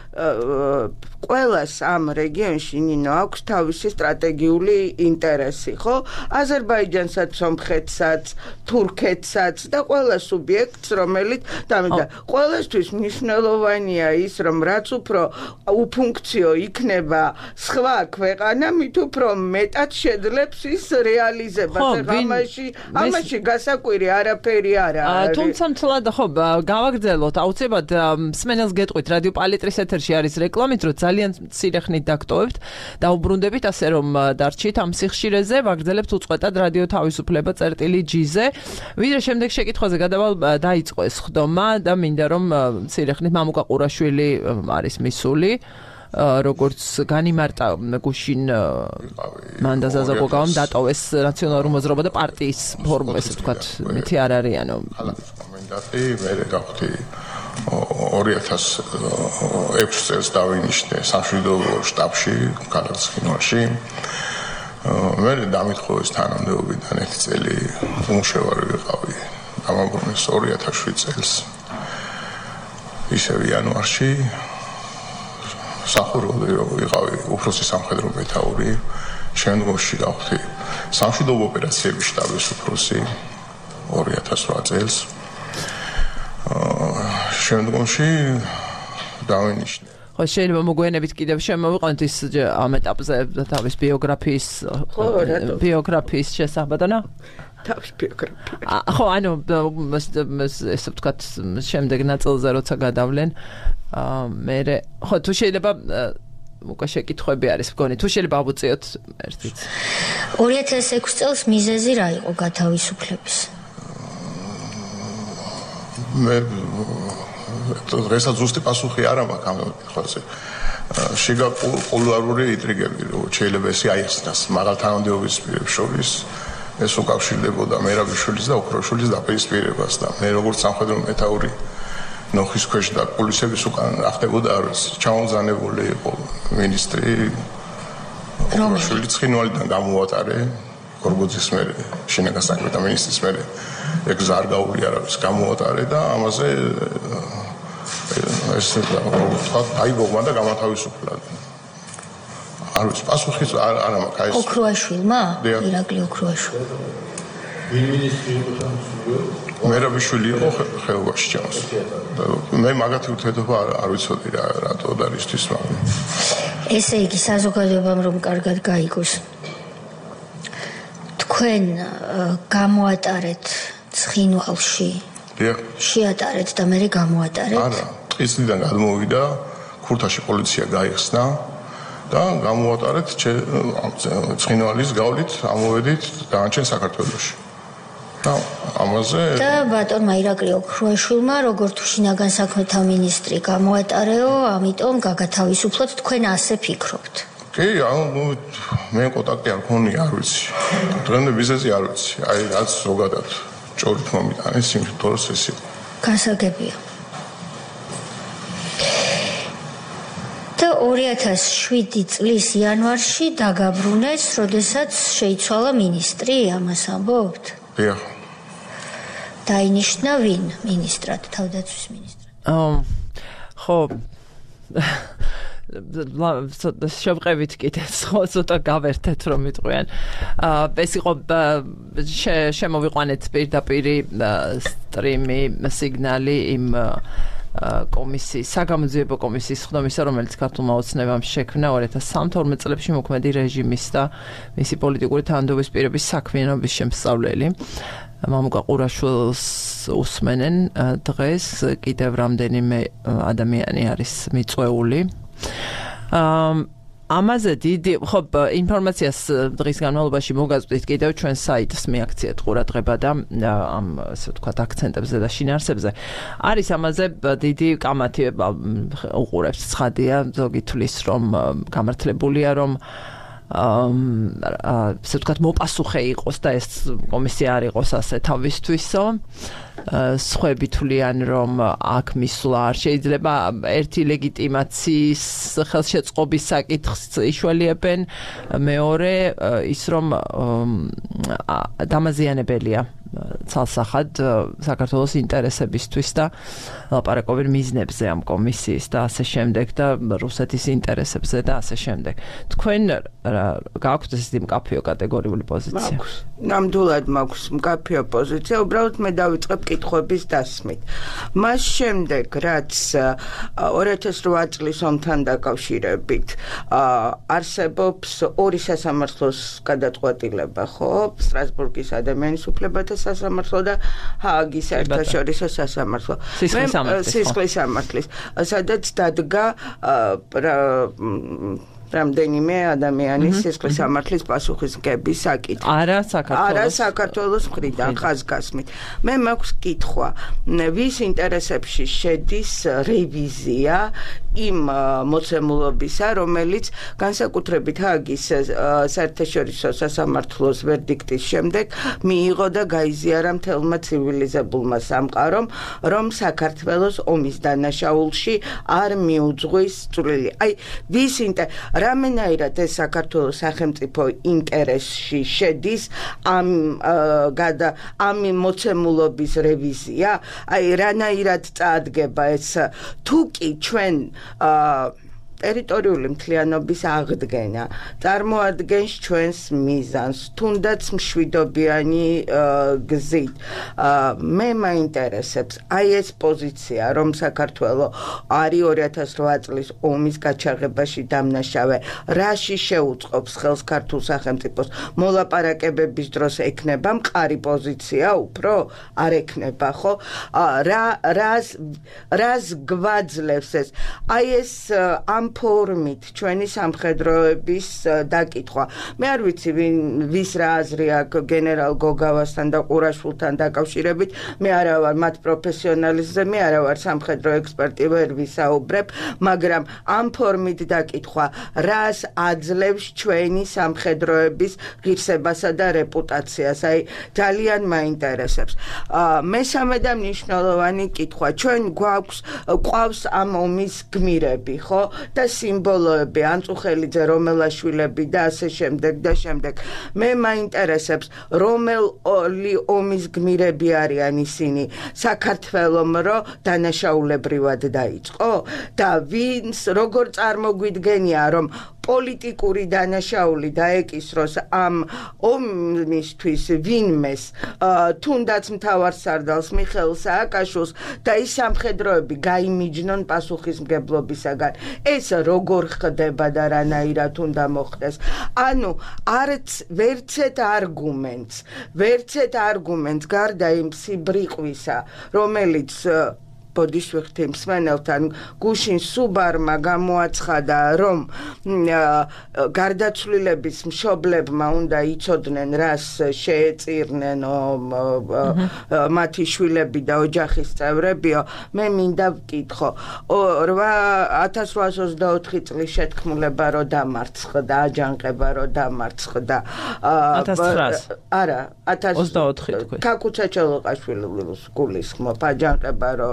ყველას ამ რეგიონში ნინო აქვს თავისი სტრატეგიული ინტერესი, ხო? აზერბაიჯანსაც, სომხეთსაც, თურქეთსაც და ყველა სუბიექტს, რომელიც და ყველასთვის მნიშვნელოვანია ის, რომ რაც უფრო უფუნქციო იქნება სხვა ქვეყანა, მით უფრო მეტად შეძლებს ის რეალიზებას. ამაში ამაში გასაკვირი არაფერი არ არის. თუმცა მთლად ხო გავაგრძელოთ აუცილებლად მსმენელს გეტყვით რადიო პალიტრის ეთერში არის რეკლამით, რომ ძალიან მცირე ხნით დაგტოვებთ და უბრუნდებით ასე რომ დარჩით ამ სიხშირეზე, ვაგრძელებთ უწყვეტად რადიო თავისუფლება წერტილი ჯი-ზე. ვიდრე შემდეგ შეკითხვაზე გადავალ, დაიწყო ეს ხდომა და მინდა რომ მცირე ხნით მამუკა ყურაშვილი არის მისული, როგორც განიმარტა გუშინ მანდა ზაზაკოგავამ დატოვეს ნაციონალური მოძრაობა და პარტიის ფორმა, ესე ვთქვათ, მითი არ არიანო. კომენდანტი მე გავხდი ორი ათას ექვსი წელს დავინიშნე სამშვიდობო შტაბში, ქალაქ ცხინვალში. მე დამითხოვეს თანამდებობიდან ერთი წელი უმუშევარი ვიყავი. დამაბრუნეს ორი ათას შვიდ წელს. ისევ იანვარში სახურავი ვიყავი უფროსი სამხედრო მეთაური, შემდგომში გავხდი სამშვიდობო ოპერაციების შტაბის უფროსი ორი ათას რვა წელს. შემდგომში დავინიშნე. ხო, შეიძლება მოგვიანებით კიდევ შემოვიყვანთ ის ამ ეტაპზე თავის ბიოგრაფიის ბიოგრაფიის შესახებადანა? თავის ბიოგრაფია. ხო, ანუ ესე ვთქვათ, შემდეგ ნაწილზე როცა გადავლენ, მე ხო, თუ შეიძლება უკვე შეკითხვები არის მგონი, თუ შეიძლება ავუწიოთ ერთით. ორი ათას ექვსი წელს მიზეზი რა იყო გათავისუფლების? მე დღესაც ზუსტი პასუხი არ მაქვს ამ კითხვაზე. შიგა პოლარული ინტრიგები რომ შეიძლება ესი აიხსნას მაღალ თანამდებობის პირებს შორის ეს უკავშირდებოდა მერაბიშვილის და ოქროშვილის დაპირისპირებას და მე როგორც სამხედრო მეთაური ნოხის ქვეშ და პოლიცების უკან ახდებოდა არის ჩამოძანებული იყო მინისტრი ოქროშვილი ცხინვალიდან გამოვატარე გორგოძის მერე შინაგან საქმეთა მინისტრის მერე ეგზარგაული არავის გამოვატარე და ამაზე ეს თქვა დაიბოგმა და გამათავისუფლა. არ ვიცი პასუხი არ არ მაქვს ეს ოქროაშვილმა ირაკლი ოქროაშვილი ვინ მინისტრი იყო სამსულიო? მერაბიშვილი იყო ხეობაში ჩემს. მე მაგათი ურთიერთობა არ ვიცოდი რა რატო და რისთვის მაგრამ. ესე იგი საზოგადოებამ რომ კარგად გაიგოს. თქვენ გამოატარეთ ცხინვალში. დიახ. შეატარეთ და მე გამოატარეთ. არა, ისიდან გადმოვიდა, ქურთაში პოლიცია გაიხსნა და გამოატარეთ ცხინვალის გავლით, ამოვედით დანარჩენ საქართველოში. და ამაზე და ბატონმა ირაკლი ოქრუაშვილმა როგორც შინაგან საქმეთა მინისტრი გამოატარეო, ამიტომ გაგათავისუფლოთ, თქვენ ასე ფიქრობთ. კი, ანუ მე კონტაქტი არ მქონია, არ ვიცი. დღემდე ბიზნესი არ ვიცი. აი რაც ზოგადად ჭორით მომიტანეს სიმთვროს ეს იყო. გასაგებია. და ორი ათას შვიდი წლის იანვარში დაგაბრუნეს, როდესაც შეიცვალა მინისტრი, ამას ამბობთ? დიახ. დაინიშნა ვინ მინისტრად, თავდაცვის მინისტრად? აა ხო შევყევით კიდე ცოტა გავერთეთ რომ მიტყვიან. აა ეს იყო შემოვიყვანეთ პირდაპირი სტრიმი, სიგნალი იმ კომისიის, საგამოძიებო კომისიის ხდომისა, რომელიც ქართულმა ოცნებამ შექმნა ორი ათას სამთვრამეტ წლებში მოქმედი რეჟიმის და მისი პოლიტიკური თანამდებობის პირების საქმიანობის შემსწავლელი. მამუკა ყურაშვილს უსმენენ დღეს, კიდევ რამდენიმე ადამიანი არის მიწვეული. ამაზე დიდი ხო ინფორმაციას დღის განმავლობაში მოგაწვდით კიდევ ჩვენ საიტს მიაქციეთ ყურადღება და ამ ასე ვთქვათ აქცენტებზე და შინაარსებზე არის ამაზე დიდი კამათი უყურებს ცხადია ზოგი თვლის რომ გამართლებულია რომ აა ასე ვთქვათ მოპასუხე იყოს და ეს კომისია არ იყოს ასე თავისთვისო სხვები თვლიან რომ აქ მისვლა არ შეიძლება ერთი ლეგიტიმაციის ხელშეწყობის საკითხს იშველიებენ მეორე ის რომ დამაზიანებელია ცალსახად საქართველოს ინტერესებისთვის და ლაპარაკობენ მიზნებზე ამ კომისიის და ასე შემდეგ და რუსეთის ინტერესებზე და ასე შემდეგ. თქვენ გააქვთ ესეთი მკაფიო კატეგორიული პოზიცია? მაქვს. ნამდვილად მაქვს მკაფიო პოზიცია, უბრალოდ მე დავიწყებ კითხვების დასმით. მას შემდეგ, რაც ორი ათას რვა წლის ომთან დაკავშირებით არსებობს ორი სასამართლოს გადაწყვეტილება, ხო? სტრასბურგის ადამიანის უფლებათა სასამართლო და ჰააგის საერთაშორისო სასამართლო. სისხლის სამართლის, სადაც დადგა რამდენიმე ადამიანის სისხლის სამართლის პასუხისმგების საკითხი. არა საქართველოს. არა საქართველოს მხრიდან ხაზგასმით. მე მაქვს კითხვა, ვის ინტერესებში შედის რევიზია იმ მოცემულობისა, რომელიც განსაკუთრებით ჰააგის საერთაშორისო სასამართლოს ვერდიქტის შემდეგ მიიღო და გაიზიარა მთელმა ცივილიზებულმა სამყარომ, რომ საქართველოს ომის დანაშაულში არ მიუძღვის წვლილი. აი, ვის ინტერესებში რამენაირად ეს საქართველოს სახელმწიფო ინტერესში შედის ამ გადა ამ მოცემულობის რევიზია, აი რანაირად წაადგება ეს თუ კი ჩვენ ტერიტორიული მთლიანობის აღდგენა წარმოადგენს ჩვენს მიზანს, თუნდაც მშვიდობიანი გზით. მე მაინტერესებს აი ეს პოზიცია, რომ საქართველო არის ორი ათას რვა წლის ომის გაჩაღებაში დამნაშავე, რაში შეუწყობს ხელს ქართულ სახელმწიფოს მოლაპარაკებების დროს ექნება მყარი პოზიცია უფრო არ ექნება, ხო? რა რას რას გვაძლევს ეს? აი ეს ამ ფორმით ჩვენი სამხედროების დაკითხვა. მე არ ვიცი ვის რა აზრი აქვს გენერალ გოგავასთან და ყურაშვილთან დაკავშირებით. მე არა ვარ მათ პროფესიონალიზმზე, მე არა ვარ სამხედრო ექსპერტი, ვერ ვისაუბრებ, მაგრამ ამ ფორმით დაკითხვა რას აძლევს ჩვენი სამხედროების ღირსებასა და რეპუტაციას. აი ძალიან მაინტერესებს. მესამე და მნიშვნელოვანი კითხვა. ჩვენ გვაქვს ყავს ამ ომის გმირები, ხო? და სიმბოლოები, ანწუხელიძე, რომელაშვილები და ასე შემდეგ და შემდეგ. მე მაინტერესებს, რომელი ომის გმირები არიან ისინი საქართველომ რო დანაშაულებრივად დაიწყო და ვინს როგორ წარმოგვიდგენია, რომ პოლიტიკური დანაშაული დაეკისროს ამ ომისთვის ვინმეს თუნდაც მთავარსარდალს მიხეილ სააკაშვილს და ის სამხედროები გაიმიჯნონ პასუხისმგებლობისაგან ეს როგორ ხდება და რანაირად უნდა მოხდეს ანუ არც ვერცეთ არგუმენტს ვერცეთ არგუმენტს გარდა იმ სიბრიყვისა რომელიც ბოდიშ ვიხდი მსმენელთან გუშინ სუბარმა გამოაცხადა რომ გარდაცვლილების მშობლებმა უნდა იცოდნენ რას შეეწირნენ მათი შვილები და ოჯახის წევრებიო მე მინდა ვკითხო ათას რვაას ოცდაოთხი წლის შეთქმულება რო დამარცხდა აჯანყება რო დამარცხდა ათას ცხრაას არა ათას ოცდაოთხი თქვი ქაკუცა ჩოლოყაშვილის გულისხმობ აჯანყება რო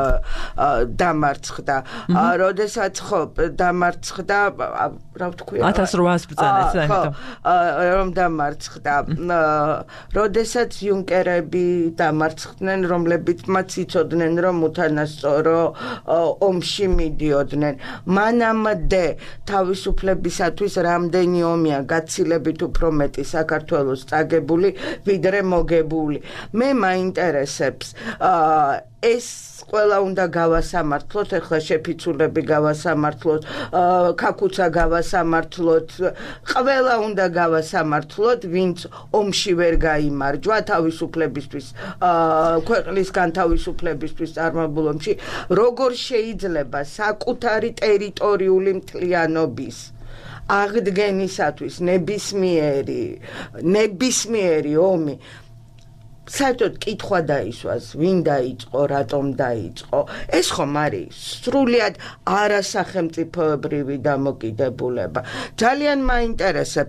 დამარცხდა როდესაც ხო დამარცხდა რა ვთქვი ათას რვაას ბრძანეთ ხო რომ დამარცხდა როდესაც იუნკერები დამარცხდნენ რომლებიც მათ იცოდნენ რომ უთანასწორო ომში მიდიოდნენ მანამდე თავისუფლებისათვის რამდენი ომია გაცილებით უფრო მეტი საქართველოს წაგებული ვიდრე მოგებული მე მაინტერესებს ეს ყველა უნდა გავასამართლოთ ეხლა შეფიცულები გავასამართლოთ ქაკუცა გავასამართლოთ ყველა უნდა გავასამართლოთ ვინც ომში ვერ გაიმარჯვა თავისუფლებისთვის ქვეყნის განთავისუფლებისთვის წარმობილ ომში როგორ შეიძლება საკუთარი ტერიტორიული მთლიანობის აღდგენისათვის ნებისმიერი ნებისმიერი ომი საერთოდ კითხვა დაისვას, ვინ დაიწყო, რატომ დაიწყო. ეს ხომ არის სრულიად არასახელმწიფოებრივი დამოკიდებულება. ძალიან მაინტერესებს.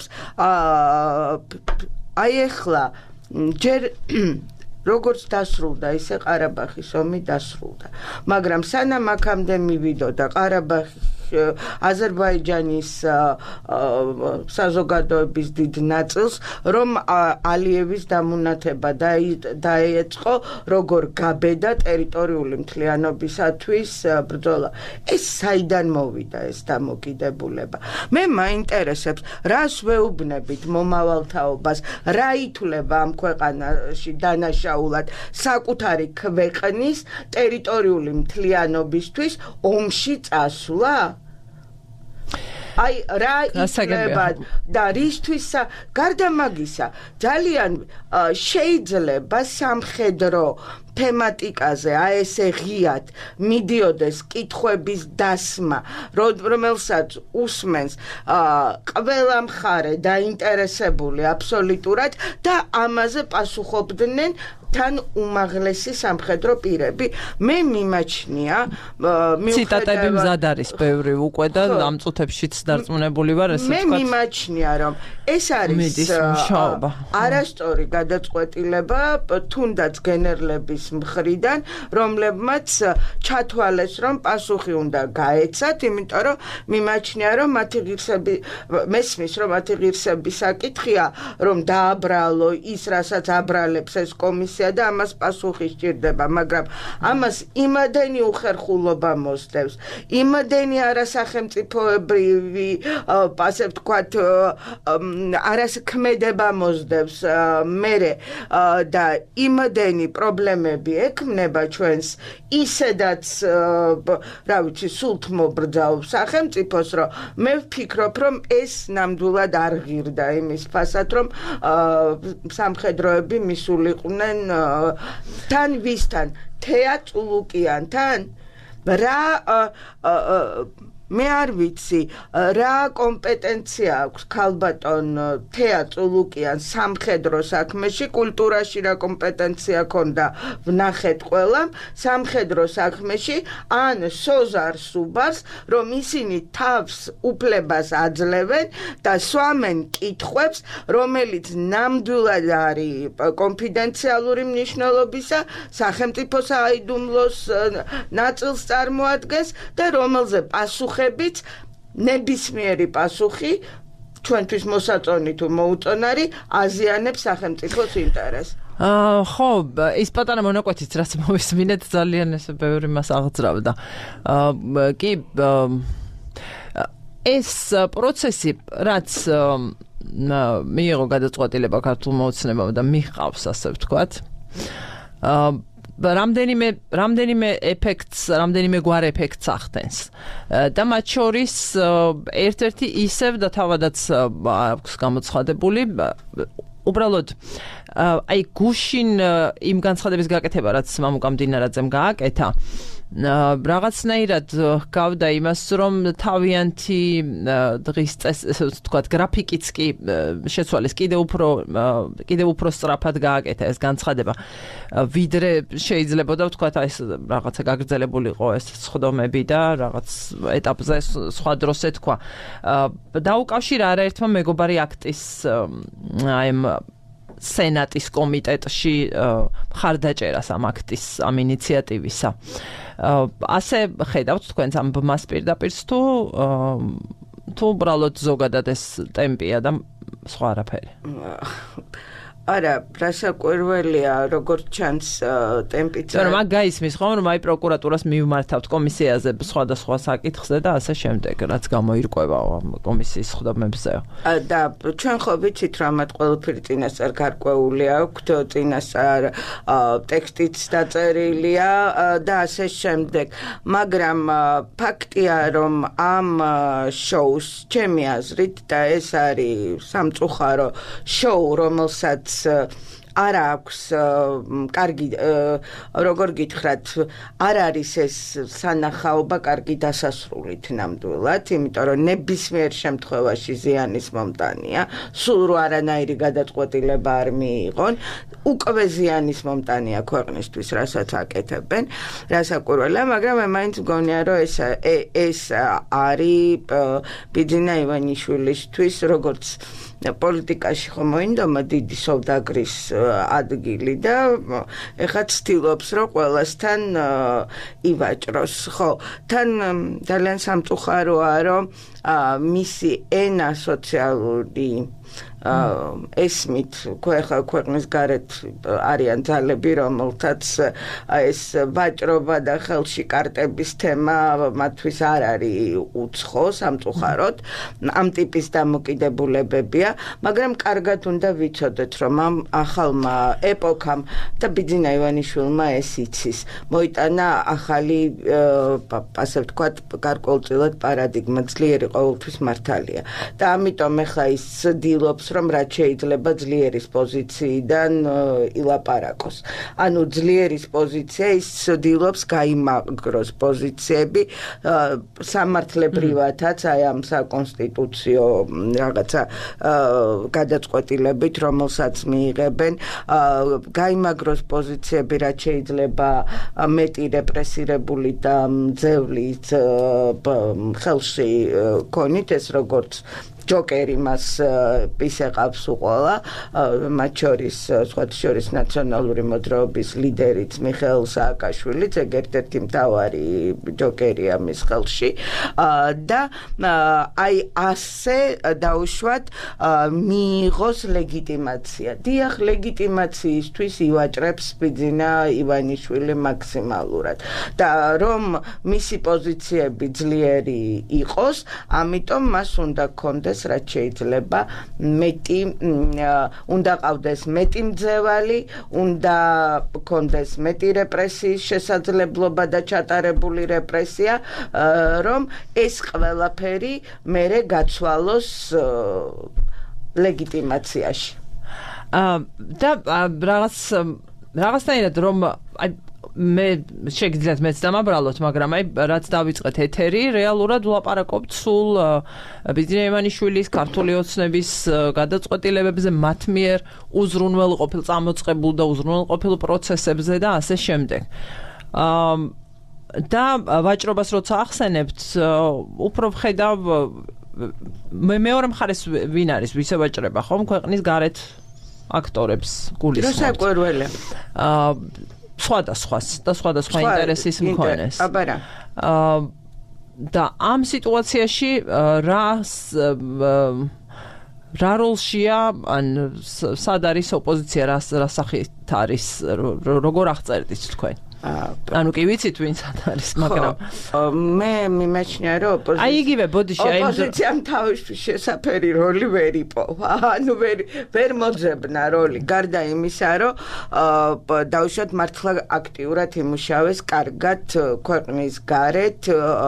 აი ეხლა ჯერ როგორც დასრულდა ისე ყარაბაღის ომი დასრულდა. მაგრამ სანამ აქამდე მივიდოდა ყარაბაღის აზერბაიჯანის საზოგადოების დიდ ნაწილს რომ ალიევის დამუნათება დაეწყო როგორ გაბედა ტერიტორიული მთლიანობისათვის ბრძოლა ეს საიდან მოვიდა ეს დამოკიდებულება მე მაინტერესებს რას ვეუბნებით მომავალთაობას რა ითვლება ამ ქვეყანაში დანაშაულად საკუთარი ქვეყნის ტერიტორიული მთლიანობისთვის ომში წასვლა აი რა ითვლება და რისთვის გარდა მაგისა ძალიან შეიძლება სამხედრო თემატიკაზე აი ესე ღიად მიდიოდეს კითხვების დასმა რომელსაც უსმენს ყველა მხარე დაინტერესებული აბსოლუტურად და ამაზე პასუხობდნენ თან უმაღლესი სამხედრო პირები მე მიმაჩნია ციტატები მზად არის ბევრი უკვე და ამ წუთებშიც დარწმუნებული ვარ ესე ვთქვათ მე მიმაჩნია რომ ეს არის არასწორი გადაწყვეტილება თუნდაც გენერლების მხრიდან რომლებმაც ჩათვალეს რომ პასუხი უნდა გაეცათ იმიტომ რომ მიმაჩნია რომ მათი ღირსები მესმის რომ მათი ღირსების საკითხია რომ დააბრალო ის რასაც აბრალებს ეს კომისია და ამას პასუხი სჭირდება მაგრამ ამას იმადენი უხერხულობა მოსდევს იმადენი არასახელმწიფოებრივი ასე ვთქვათ არასქმედება მოსდევს მერე და იმადენი პრობლემები ექმნება ჩვენს ისედაც რა ვიცი სულთმობრძავ სახელმწიფოს რომ მე ვფიქრობ რომ ეს ნამდვილად არ ღირდა იმის ფასად რომ სამხედროები მისულიყვნენ თან ვისთან თეა წულუკიანთან რა მე არ ვიცი რა კომპეტენცია აქვს ქალბატონ თეა წულუკიან სამხედრო საქმეში კულტურაში რა კომპეტენცია ქონდა ვნახეთ ყველამ სამხედრო საქმეში ან სოზარ სუბარს რომ ისინი თავს უფლებას აძლევენ და სვამენ კითხვებს რომელიც ნამდვილად არის კონფიდენციალური მნიშვნელობისა სახელმწიფო საიდუმლოს ნაწილს წარმოადგენს და რომელზე პასუხი ხებით ნებისმიერი პასუხი ჩვენთვის მოსაწონი თუ მოუწონარი აზიანებს სახელმწიფოს ინტერესს. აა ხო, ის პატარა მონაკვეთიც რაც მოვისმინეთ ძალიან ესე ბევრი მას აღძრავდა. აა კი ეს პროცესი, რაც მიიღო გადაწყვეტილება ქართულ მოოცნებამ და მიჰყავს, ასე ვთქვათ. რამდენიმე რამდენიმე ეფექტს, რამდენიმე გვარ ეფექტს ახდენს. და მათ შორის ერთ-ერთი ისევ და თავადაც აქვს გამოცხადებული, უბრალოდ აი გუშინ იმ განცხადების გაკეთება, რაც მამუკა მდინარაძემ გააკეთა, რაღაცნაირად გავდა იმას, რომ თავიანთი დღის წესს, ესე ვთქვათ, გრაფიკიც კი შეცვალეს, კიდევ უფრო კიდევ უფრო სწრაფად გააკეთა ეს განცხადება, ვიდრე შეიძლებოდა ვთქვათ, აი ეს რაღაცა გაგრძელებულიყო ეს სხდომები და რაღაც ეტაპზე სხვა დროს ეთქვა. დაუკავშირა არაერთმა მეგობარი აქტის აი სენატის კომიტეტში მხარდაჭერას ამ აქტის, ამ ინიციატივისა. ასე ხედავთ თქვენს ამ ბმას პირდაპირ თუ თუ უბრალოდ ზოგადად ეს ტემპია და სხვა არაფერი. არა, რასაკვირველია, როგორც ჩანს ტემპიც. მაგრამ მაგ გაისმის ხომ, რომ აი პროკურატურას მივმართავთ კომისიაზე სხვადასხვა საკითხზე და ასე შემდეგ, რაც გამოირკვევა კომისიის სხდომებზე. და ჩვენ ხო ვიცით, რომ მათ ყველაფერი წინასწარ გარკვეული აქვთ, წინასწარ ტექსტიც დაწერილია და ასე შემდეგ. მაგრამ ფაქტია, რომ ამ შოუს ჩემი აზრით და ეს არის სამწუხარო შოუ, რომელსაც არ აქვს კარგი, როგორ გითხრათ, არ არის ეს სანახაობა კარგი დასასრულით ნამდვილად, იმიტომ რომ ნებისმიერ შემთხვევაში ზიანის მომტანია, სულ რო არანაირი გადაწყვეტილება არ მიიღონ, უკვე ზიანის მომტანია ქვეყნისთვის, რასაც აკეთებენ, რასაკვირველია, მაგრამ მე მაინც მგონია, რომ ეს ეს არის ბიძინა ივანიშვილისთვის, როგორც პოლიტიკაში ხომ მოინდომა დიდი სოვდაგრის ადგილი და ეხლა ცდილობს, რომ ყველასთან ივაჭროს. ხო, თან ძალიან სამწუხაროა, რომ მისი ენა სოციალური ესმით ხა ქვეყნის გარეთ არიან ძალები, რომელთაც ეს ვაჭრობა და ხელში კარტების თემა მათთვის არ არის უცხო, სამწუხაროდ, ამ ტიპის დამოკიდებულებებია, მაგრამ კარგად უნდა ვიცოდეთ, რომ ამ ახალმა ეპოქამ და ბიძინა ივანიშვილმა ეს იცის, მოიტანა ახალი, ასე ვთქვათ, გარკვეულწილად პარადიგმა, ძლიერი ყოველთვის მართალია. და ამიტომ ეხლა ის ცდილობს, რომ რაც შეიძლება ძლიერის პოზიციიდან ილაპარაკოს. ანუ ძლიერის პოზიცია ის ცდილობს გაიმაგროს პოზიციები სამართლებრივადაც აი ამ საკონსტიტუციო რაღაცა გადაწყვეტილებით, რომელსაც მიიღებენ, გაიმაგროს პოზიციები, რაც შეიძლება მეტი რეპრესირებული და მძევლი ხელში ქონით, ეს როგორც ჯოკერი მას ისეყავს უყოლა, მათ შორის, სხვათა შორის ნაციონალური მოძრაობის ლიდერიც მიხეილ სააკაშვილიც, ეგ ერთ-ერთი მთავარი ჯოკერია მის ხელში და აი ასე დაუშვათ მიიღოს ლეგიტიმაცია. დიახ, ლეგიტიმაციისთვის ივაჭრებს ბიძინა ივანიშვილი მაქსიმალურად და რომ მისი პოზიციები ძლიერი იყოს, ამიტომ მას უნდა ქონდეს რაც შეიძლება მეტი უნდა ყავდეს მეტი მძევალი, უნდა ქონდეს მეტი რეპრესიის შესაძლებლობა და ჩატარებული რეპრესია, რომ ეს ყველაფერი მერე გაცვალოს ლეგიტიმაციაში. და რაღაც რაღაცნაირად რომ აი მე შეგიძლიათ მეც დამაბრალოთ, მაგრამ აი რაც დავიწყეთ ეთერი, რეალურად ვლაპარაკობთ სულ ბიძინა ივანიშვილის ქართული ოცნების გადაწყვეტილებებზე, მათ მიერ უზრუნველყოფილ წამოწყებულ და უზრუნველყოფილ პროცესებზე და ასე შემდეგ. და ვაჭრობას როცა ახსენებთ, უფრო ვხედავ მე მეორე მხარეს ვინ არის, ვისე ვაჭრება ხომ ქვეყნის გარეთ აქტორებს გულისხმობთ. რასაკვირველია. აა სხვადასხვას და სხვადასხვა ინტერესის მქონეს. აბარა. და ამ სიტუაციაში რა რა როლშია, ან სად არის ოპოზიცია, რა სახით არის, როგორ აღწერდით თქვენ? ანუ კი ვიცით ვინც არის, მაგრამ მე მიმაჩნია რომ ოპოზიცია აი იგივე ბოდიში აი ოპოზიციამ თავისთვის შესაფერი როლი ვერ იპოვა. ანუ ვერ ვერ მოძებნა როლი, გარდა იმისა, რომ დაუშვათ მართლა აქტიურად იმუშავეს კარგად ქვეყნის გარეთ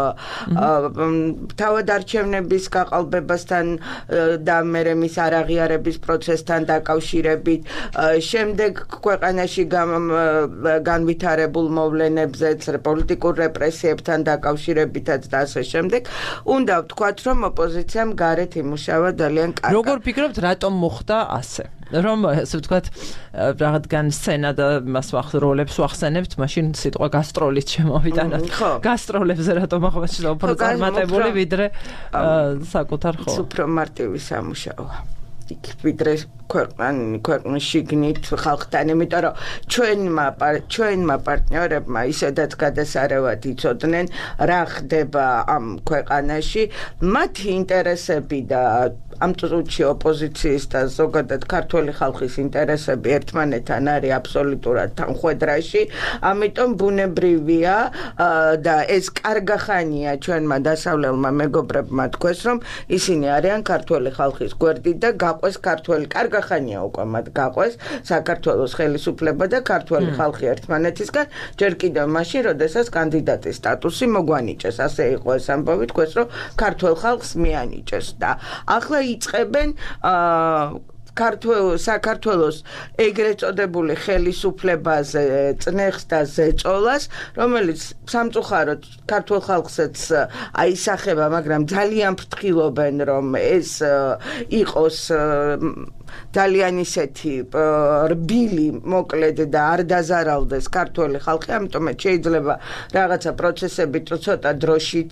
თავად არჩევნების გაყალბებასთან და მერე მის არაღიარების პროცესთან დაკავშირებით, შემდეგ ქვეყანაში განვითარებულ მოვლენებზეც, პოლიტიკურ რეპრესიებთან დაკავშირებითაც და ასე შემდეგ. უნდა ვთქვათ, რომ ოპოზიციამ გარეთ იმუშავა ძალიან კარგად. როგორ ფიქრობთ, რატომ მოხდა ასე? რომ ასე ვთქვათ, რაღაცგან სცენა და მას როლებს ვახსენებთ, მაშინ სიტყვა გასტროლით შემოვიტანოთ. გასტროლებზე რატომ აღნიშნავ უფრო წარმატებული ვიდრე საკუთარ ხო? უფრო მარტივი სამუშაოა. იქ ვიდრე ქვეყანი ქვეყნის შიგნით ხალხთან, იმიტომ რომ ჩვენმა ჩვენმა პარტნიორებმა ისედაც გადასარევად იცოდნენ რა ხდება ამ ქვეყანაში, მათი ინტერესები და ამ წუთში ოპოზიციის და ზოგადად ქართული ხალხის ინტერესები ერთმანეთთან არის აბსოლუტურად თანხვედრაში, ამიტომ ბუნებრივია და ეს კარგახანია ჩვენმა დასავლელმა მეგობრებმა თქვეს, რომ ისინი არიან ქართული ხალხის გვერდით და გაყვეს ქართული კარგ ხანია უკვე მათ გაყვეს საქართველოს ხელისუფლება და ქართული ხალხი ერთმანეთისგან ჯერ კიდევ მაშინ, როდესაც კანდიდატის სტატუსი მოგვანიჭეს. ასე იყო ეს ამბავი, თქვეს, რომ ქართულ ხალხს მიანიჭეს და ახლა იწყებენ საქართველოს ეგრეთ წოდებული ხელისუფლებაზე წნეხს და ზეწოლას, რომელიც სამწუხაროდ ქართულ ხალხსაც აისახება, მაგრამ ძალიან ფრთხილობენ, რომ ეს იყოს ძალიან ისეთი რბილი მოკლედ და არ დაზარალდეს ქართული ხალხი, ამიტომ შეიძლება რაღაცა პროცესები ცოტა დროშიც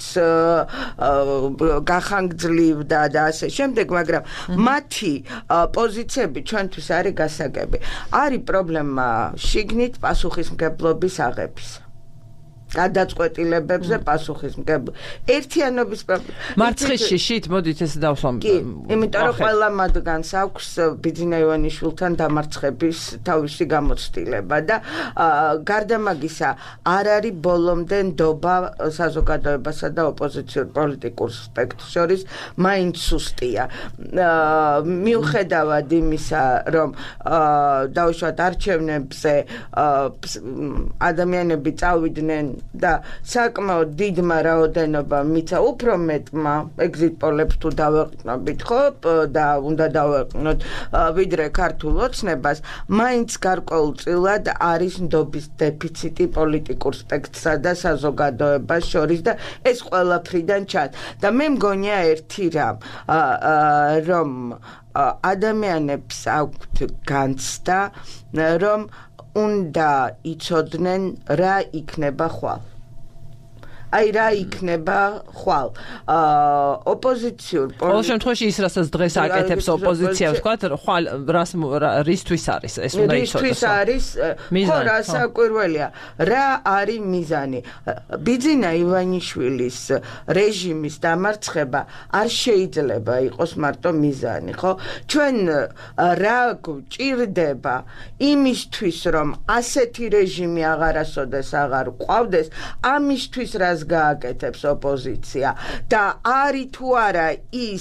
გახანგრძლივდა და ასე შემდეგ, მაგრამ მათი პოზიციები ჩვენთვის არის გასაგები. არის პრობლემა შიგნით პასუხისმგებლობის აღების. გადაწყვეტილებებზე პასუხისმგებლობა. ერთიანობის პრობლემა. მარცხის შიშით, მოდით ეს დავსვამ. კი, იმიტომ რომ ყველა მათგანს აქვს ბიძინა ივანიშვილთან დამარცხების თავისი გამოცდილება და გარდა მაგისა არ არის ბოლომდე ნდობა საზოგადოებასა და ოპოზიციურ პოლიტიკურ სპექტრს შორის, მაინც სუსტია. მიუხედავად იმისა, რომ დაუშვათ არჩევნებზე ადამიანები წავიდნენ და საკმაოდ დიდმა რაოდენობა მიცა, უფრო მეტმა ეგზიტ პოლებს თუ დავეყნობით, ხო, და უნდა დავეყნოთ ვიდრე ქართულ ოცნებას, მაინც გარკვეულწილად არის ნდობის დეფიციტი პოლიტიკურ სპექტრსა და საზოგადოებას შორის და ეს ყველაფრიდან ჩანს. და მე მგონია ერთი რამ, რომ ადამიანებს აქვთ განცდა, რომ უნდა იცოდნენ რა იქნება ხვალ. აი რა იქნება ხვალ. ოპოზიციურ ყოველ შემთხვევაში ის რასაც დღეს აკეთებს ოპოზიცია, ვთქვათ, ხვალ რას რისთვის არის ეს უნდა იცოდეს. რისთვის არის? ხო, რა საკვირველია. რა არის მიზანი? ბიძინა ივანიშვილის რეჟიმის დამარცხება არ შეიძლება იყოს მარტო მიზანი, ხო? ჩვენ რა გვჭირდება იმისთვის, რომ ასეთი რეჟიმი აღარასოდეს აღარ ყავდეს, ამისთვის რა გააკეთებს ოპოზიცია და არის თუ არა ის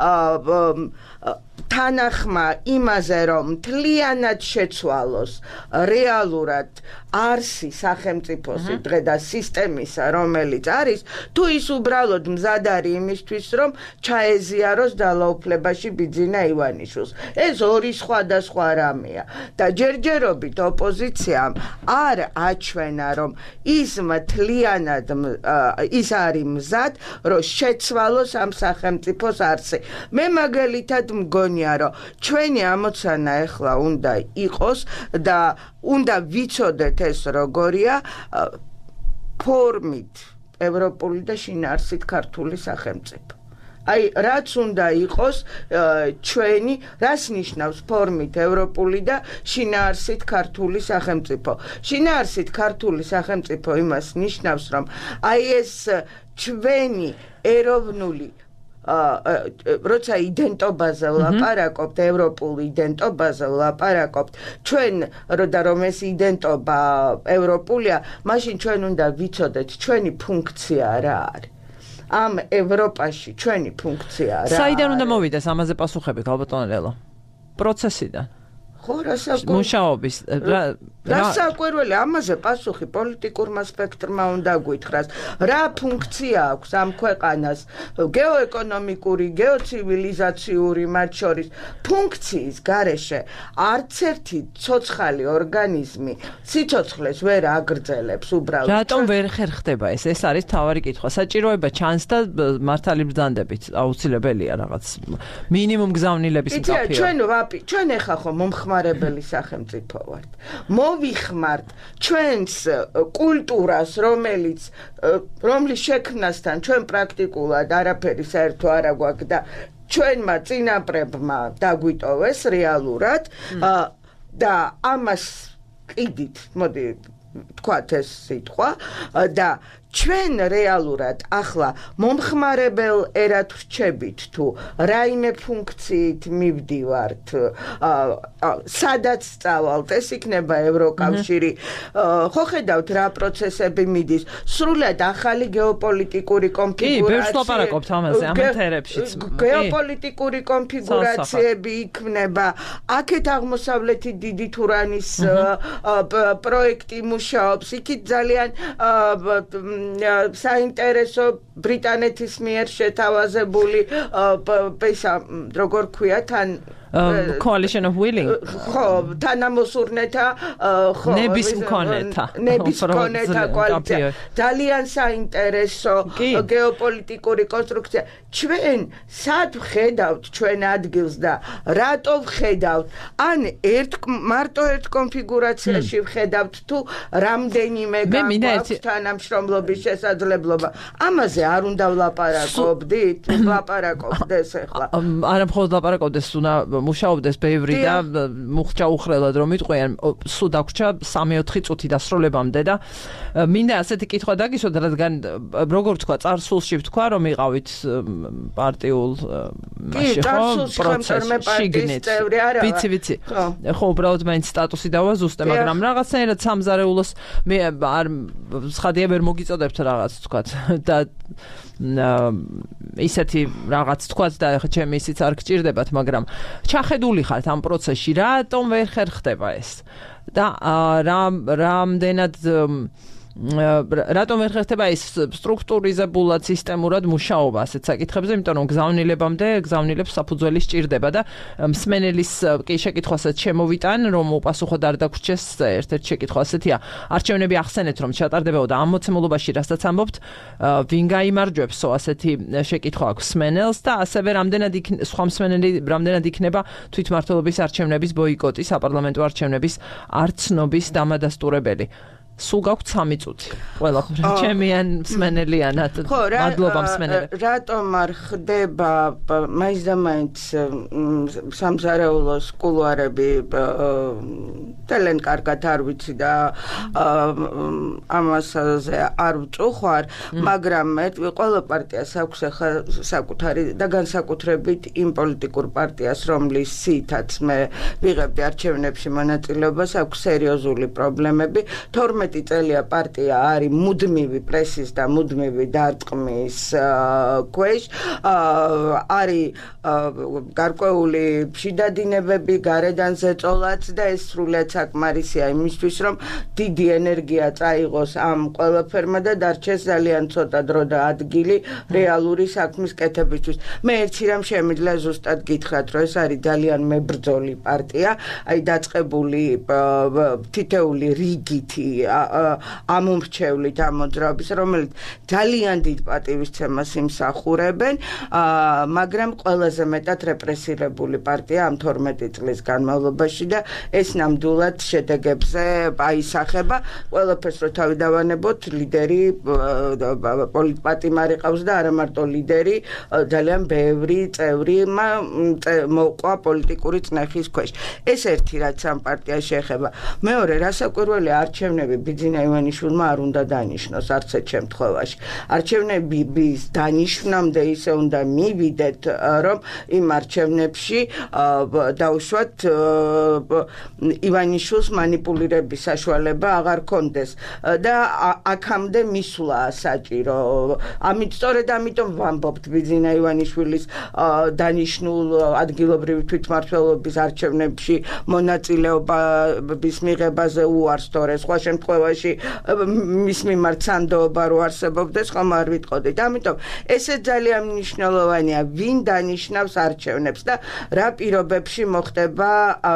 თანახმა იმაზე, რომ მთლიანად შეცვალოს რეალურად არსი სახელმწიფოსი დღე და სისტემისა, რომელიც არის, თუ ის უბრალოდ მზად არის იმისთვის, რომ ჩაეზიაროს ძალაუფლებაში ბიძინა ივანიშვილს. ეს ორი სხვადასხვა რამეა და ჯერჯერობით ოპოზიციამ არ აჩვენა, რომ ის მთლიანად ის არის მზად, რომ შეცვალოს ამ სახელმწიფოს არსი. მე მაგალითად მგონია, რომ ჩვენი ამოცანა ახლა უნდა იყოს და უნდა ვიცოდეთ ეს როგორია ფორმით ევროპული და შინაარსით ქართული სახელმწიფო. აი რაც უნდა იყოს ჩვენი, რას ნიშნავს ფორმით ევროპული და შინაარსით ქართული სახელმწიფო. შინაარსით ქართული სახელმწიფო იმას ნიშნავს, რომ აი ეს ჩვენი ეროვნული როცა იდენტობაზე ვლაპარაკობთ, ევროპულ იდენტობაზე ვლაპარაკობთ, ჩვენ და რომ ეს იდენტობა ევროპულია, მაშინ ჩვენ უნდა ვიცოდეთ ჩვენი ფუნქცია რა არის. ამ ევროპაში ჩვენი ფუნქცია რა. საიდან უნდა მოვიდეს ამაზე პასუხები, ალბათ ლელა? პროცესიდან. ხო, რასაკვირველი მუშაობის რასაკვირველი ამაზე პასუხი პოლიტიკურმა სპექტრმა უნდა გითხრას. რა ფუნქცია აქვს ამ ქვეყანას გეოეკონომიკური, გეოცივილიზაციური მათ შორის ფუნქციის გარეშე არც ერთი ცოცხალი ორგანიზმი სიცოცხლეს ვერ აგრძელებს უბრალოდ. რატომ ვერ ხერხდება ეს? ეს არის თავარი კითხვა. საჭიროება ჩანს და მართალი ბრძანდებით აუცილებელია რაღაც მინიმუმ გზავნილების მკაფიო. ჩვენ ვაპი, ჩვენ ეხა ხო მომხმარებელი სახელმწიფო ვართ. მოვიხმართ ჩვენს კულტურას, რომელიც რომლის შექმნასთან ჩვენ პრაქტიკულად არაფერი საერთო არ აგვაქვს და ჩვენმა წინაპრებმა დაგვიტოვეს რეალურად და ამას ყიდით, მოდი თქვათ ეს სიტყვა და ჩვენ რეალურად ახლა მომხმარებელ ერად ვრჩებით თუ რაიმე ფუნქციით მივდივართ, სადაც წავალთ, ეს იქნება ევროკავშირი. ხო ხედავთ რა პროცესები მიდის, სრულად ახალი გეოპოლიტიკური კონფიგურაცია. კი, ბევრს ლაპარაკობთ ამაზე, ამ ეთერებშიც. გეოპოლიტიკური კონფიგურაციები იქნება. აქეთ აღმოსავლეთის დიდი თურანის პროექტი მუშაობს, იქით ძალიან საინტერესო ბრიტანეთის მიერ შეთავაზებული პესა როგორ ქვია თან coalition of willing ხო თანამოსურნეთა ხო ნების მქონეთა ნების მქონეთა კოალიცია ძალიან საინტერესო გეოპოლიტიკური კონსტრუქცია ჩვენ სად ვხედავთ ჩვენ ადგილს და რატო ვხედავთ ან ერთ მარტო ერთ კონფიგურაციაში ვხედავთ თუ რამდენიმე გაგვაქვს თანამშრომლობის შესაძლებლობა ამაზე არ უნდა ვლაპარაკობდით ვლაპარაკობდეს ახლა არა მხოლოდ ვლაპარაკობდეს უნდა მუშაობდეს ბევრი და მუხჭა უხრელად რომ იტყვიან სულ დაგვრჩა სამი ოთხი წუთი დასრულებამდე და მინდა ასეთი კითხვა დაგისვათ რადგან როგორ თქვა წარსულში ვთქვა რომ იყავით პარტიულ მაშინ ხო პროცესში გინეთ ვიცი ვიცი ხო უბრალოდ მაინც სტატუსი დავაზუსტე მაგრამ რაღაცნაირად სამზარეულოს მე არ ცხადია ვერ მოგიწოდებთ რაღაც თქვა და ისეთი რაღაც თქვაც და ხა ჩემი ისიც არ გჭირდებათ მაგრამ ჩახედული ხართ ამ პროცესში რატომ ვერ ხერხდება ეს და რამ რამდენად რატომ ვერ ხერხდება ეს სტრუქტურიზებულად სისტემურად მუშაობა ასეთ საკითხებზე იმიტომ რომ გზავნილებამდე გზავნილებს საფუძველი სჭირდება და მსმენელის კი შეკითხვასაც შემოვიტან რომ უპასუხოდ არ დაგვრჩეს ერთ-ერთი შეკითხვა ასეთია არჩევნები ახსენეთ რომ ჩატარდებოდა ამ მოცემულობაში რასაც ამბობთ ვინ გაიმარჯვებსო ასეთი შეკითხვა აქვს მსმენელს და ასევე რამდენად სხვა მსმენელი რამდენად იქნება თვითმმართველობის არჩევნების ბოიკოტი საპარლამენტო არჩევნების არცნობის დამადასტურებელი სულ გაქვთ სამი წუთი. ყველაფერი ჩემიან მსმენელიანად. მადლობა მსმენელებს. რატომ არ ხდება მაინც და მაინც სამზარეულოს კულუარები ძალიან კარგად არ ვიცი და ამასაზე არ ვწუხარ, მაგრამ მე ყველა პარტიას აქვს ახლა საკუთარი და განსაკუთრებით იმ პოლიტიკურ პარტიას, რომლის სითაც მე ვიღებდი არჩევნებში მონაწილეობას, აქვს სერიოზული პრობლემები. თორმეტი წელია პარტია არის მუდმივი პრესის და მუდმივი დარტყმის ქვეშ არის გარკვეული შიდადინებები გარედან ზეწოლაც და ეს სრულად საკმარისია იმისთვის რომ დიდი ენერგია წაიღოს ამ ყველაფერმა და დარჩეს ძალიან ცოტა დრო და ადგილი რეალური საქმის კეთებისთვის მე ერთი რამ შემიძლია ზუსტად გითხრათ რომ ეს არის ძალიან მებრძოლი პარტია აი დაწყებული თითეული რიგითი ამომრჩევლით ამ მოძრაობის, რომელიც ძალიან დიდ პატივისცემას იმსახურებენ, მაგრამ ყველაზე მეტად რეპრესირებული პარტია ამ თორმეტი წლის განმავლობაში და ეს ნამდვილად შედეგებზე აისახება. ყველაფერს რო თავი დავანებოთ, ლიდერი პოლიტპატიმარი ყავს და არა მარტო ლიდერი, ძალიან ბევრი წევრი მოყვა პოლიტიკური წნეხის ქვეშ. ეს ერთი რაც ამ პარტიას შეეხება. მეორე, რასაკვირველია არჩევნები ბიძინა ივანიშვილმა არ უნდა დანიშნოს არც ერთ შემთხვევაში. არჩევნების დანიშნამდე ისე უნდა მივიდეთ, რომ იმ არჩევნებში დაუშვათ ივანიშვილს манипуლირების საშუალება აღარ კონდეს და აქამდე მისვლა საჭირო. ამით სწორედ ამიტომ ვამბობთ ბიძინა ივანიშვილის დანიშნულ ადგილობრივი თვითმმართველობის არჩევნებში მონაწილეობის მიღებაზე უარს, თორე სხვა შემთხვევაში მის მიმართ სანდოობა რო არსებობდეს, ხომ არ ვიტყოდით. ამიტომ ესე ძალიან მნიშვნელოვანია, ვინ დანიშნავს არჩევნებს და რა პირობებში მოხდება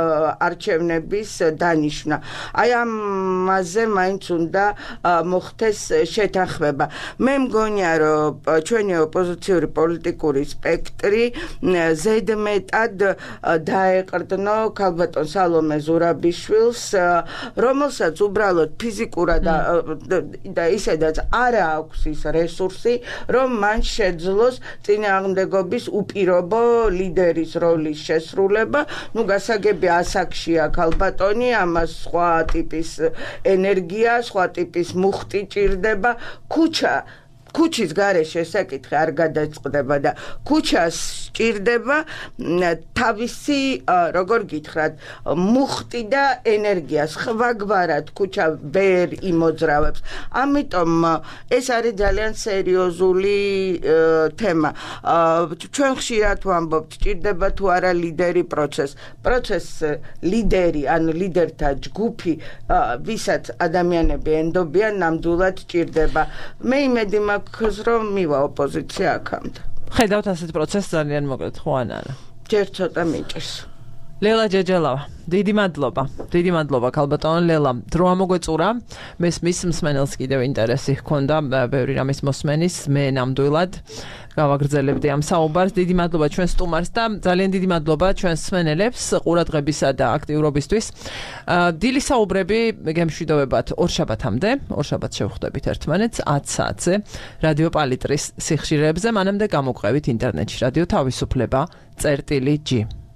არჩევნების დანიშნა. აი ამაზე მაინც უნდა მოხდეს შეთანხმება. მე მგონია, რომ ჩვენი ოპოზიციური პოლიტიკური სპექტრი ზედმეტად დაეყრდნო ქალბატონ სალომე ზურაბიშვილს, რომელსაც უბრალოდ ფიზიკურად და ისედაც არ აქვს ის რესურსი, რომ მან შეძლოს წინააღმდეგობის უპირობო ლიდერის როლის შესრულება. ნუ გასაგები ასაკშია ქალბატონი, ამას სხვა ტიპის ენერგია, სხვა ტიპის მუხტი ჭირდება. ქუჩა ქუჩის გარეშე საკითხი არ გადაწყდება და ქუჩას ჭირდება თავისი, როგორ გითხრათ, მუხტი და ენერგია. სხვაგვარად ქუჩა ვერ იმოძრავებს. ამიტომ ეს არის ძალიან სერიოზული თემა. ჩვენ ხშირად ვამბობთ, ჭირდება თუ არა ლიდერი პროცესს. პროცესს ლიდერი, ანუ ლიდერთა ჯგუფი, ვისაც ადამიანები ენდობიან, ნამდვილად ჭირდება. მე იმედი მაქვს, რომ მივა ოპოზიცია აქამდე. ხედავთ ასეთ პროცესს ძალიან მოკლედ, ხო ან არა? ჯერ ცოტა მიჭირს. ლელა ჯეჯელავა, დიდი მადლობა. დიდი მადლობა ქალბატონ ლელა. დრო ამოგვეწურა. მესმის მსმენელს კიდევ ინტერესი ჰქონდა ბევრი რამის მოსმენის, მე ნამდვილად გავაგრძელებდი ამ საუბარს. დიდი მადლობა ჩვენ სტუმარს და ძალიან დიდი მადლობა ჩვენს მსმენელებს ყურადღებისა და აქტიურობისთვის. დილის საუბრები გემშვიდობებათ ორ შაბათამდე, ორ შაბათს შევხვდებით ერთმანეთს ათ საათზე რადიო პალიტრის სიხშირეებზე. მანამდე გამოგვყევით ინტერნეტში რადიო თავისუფლება წერტილი ჯი.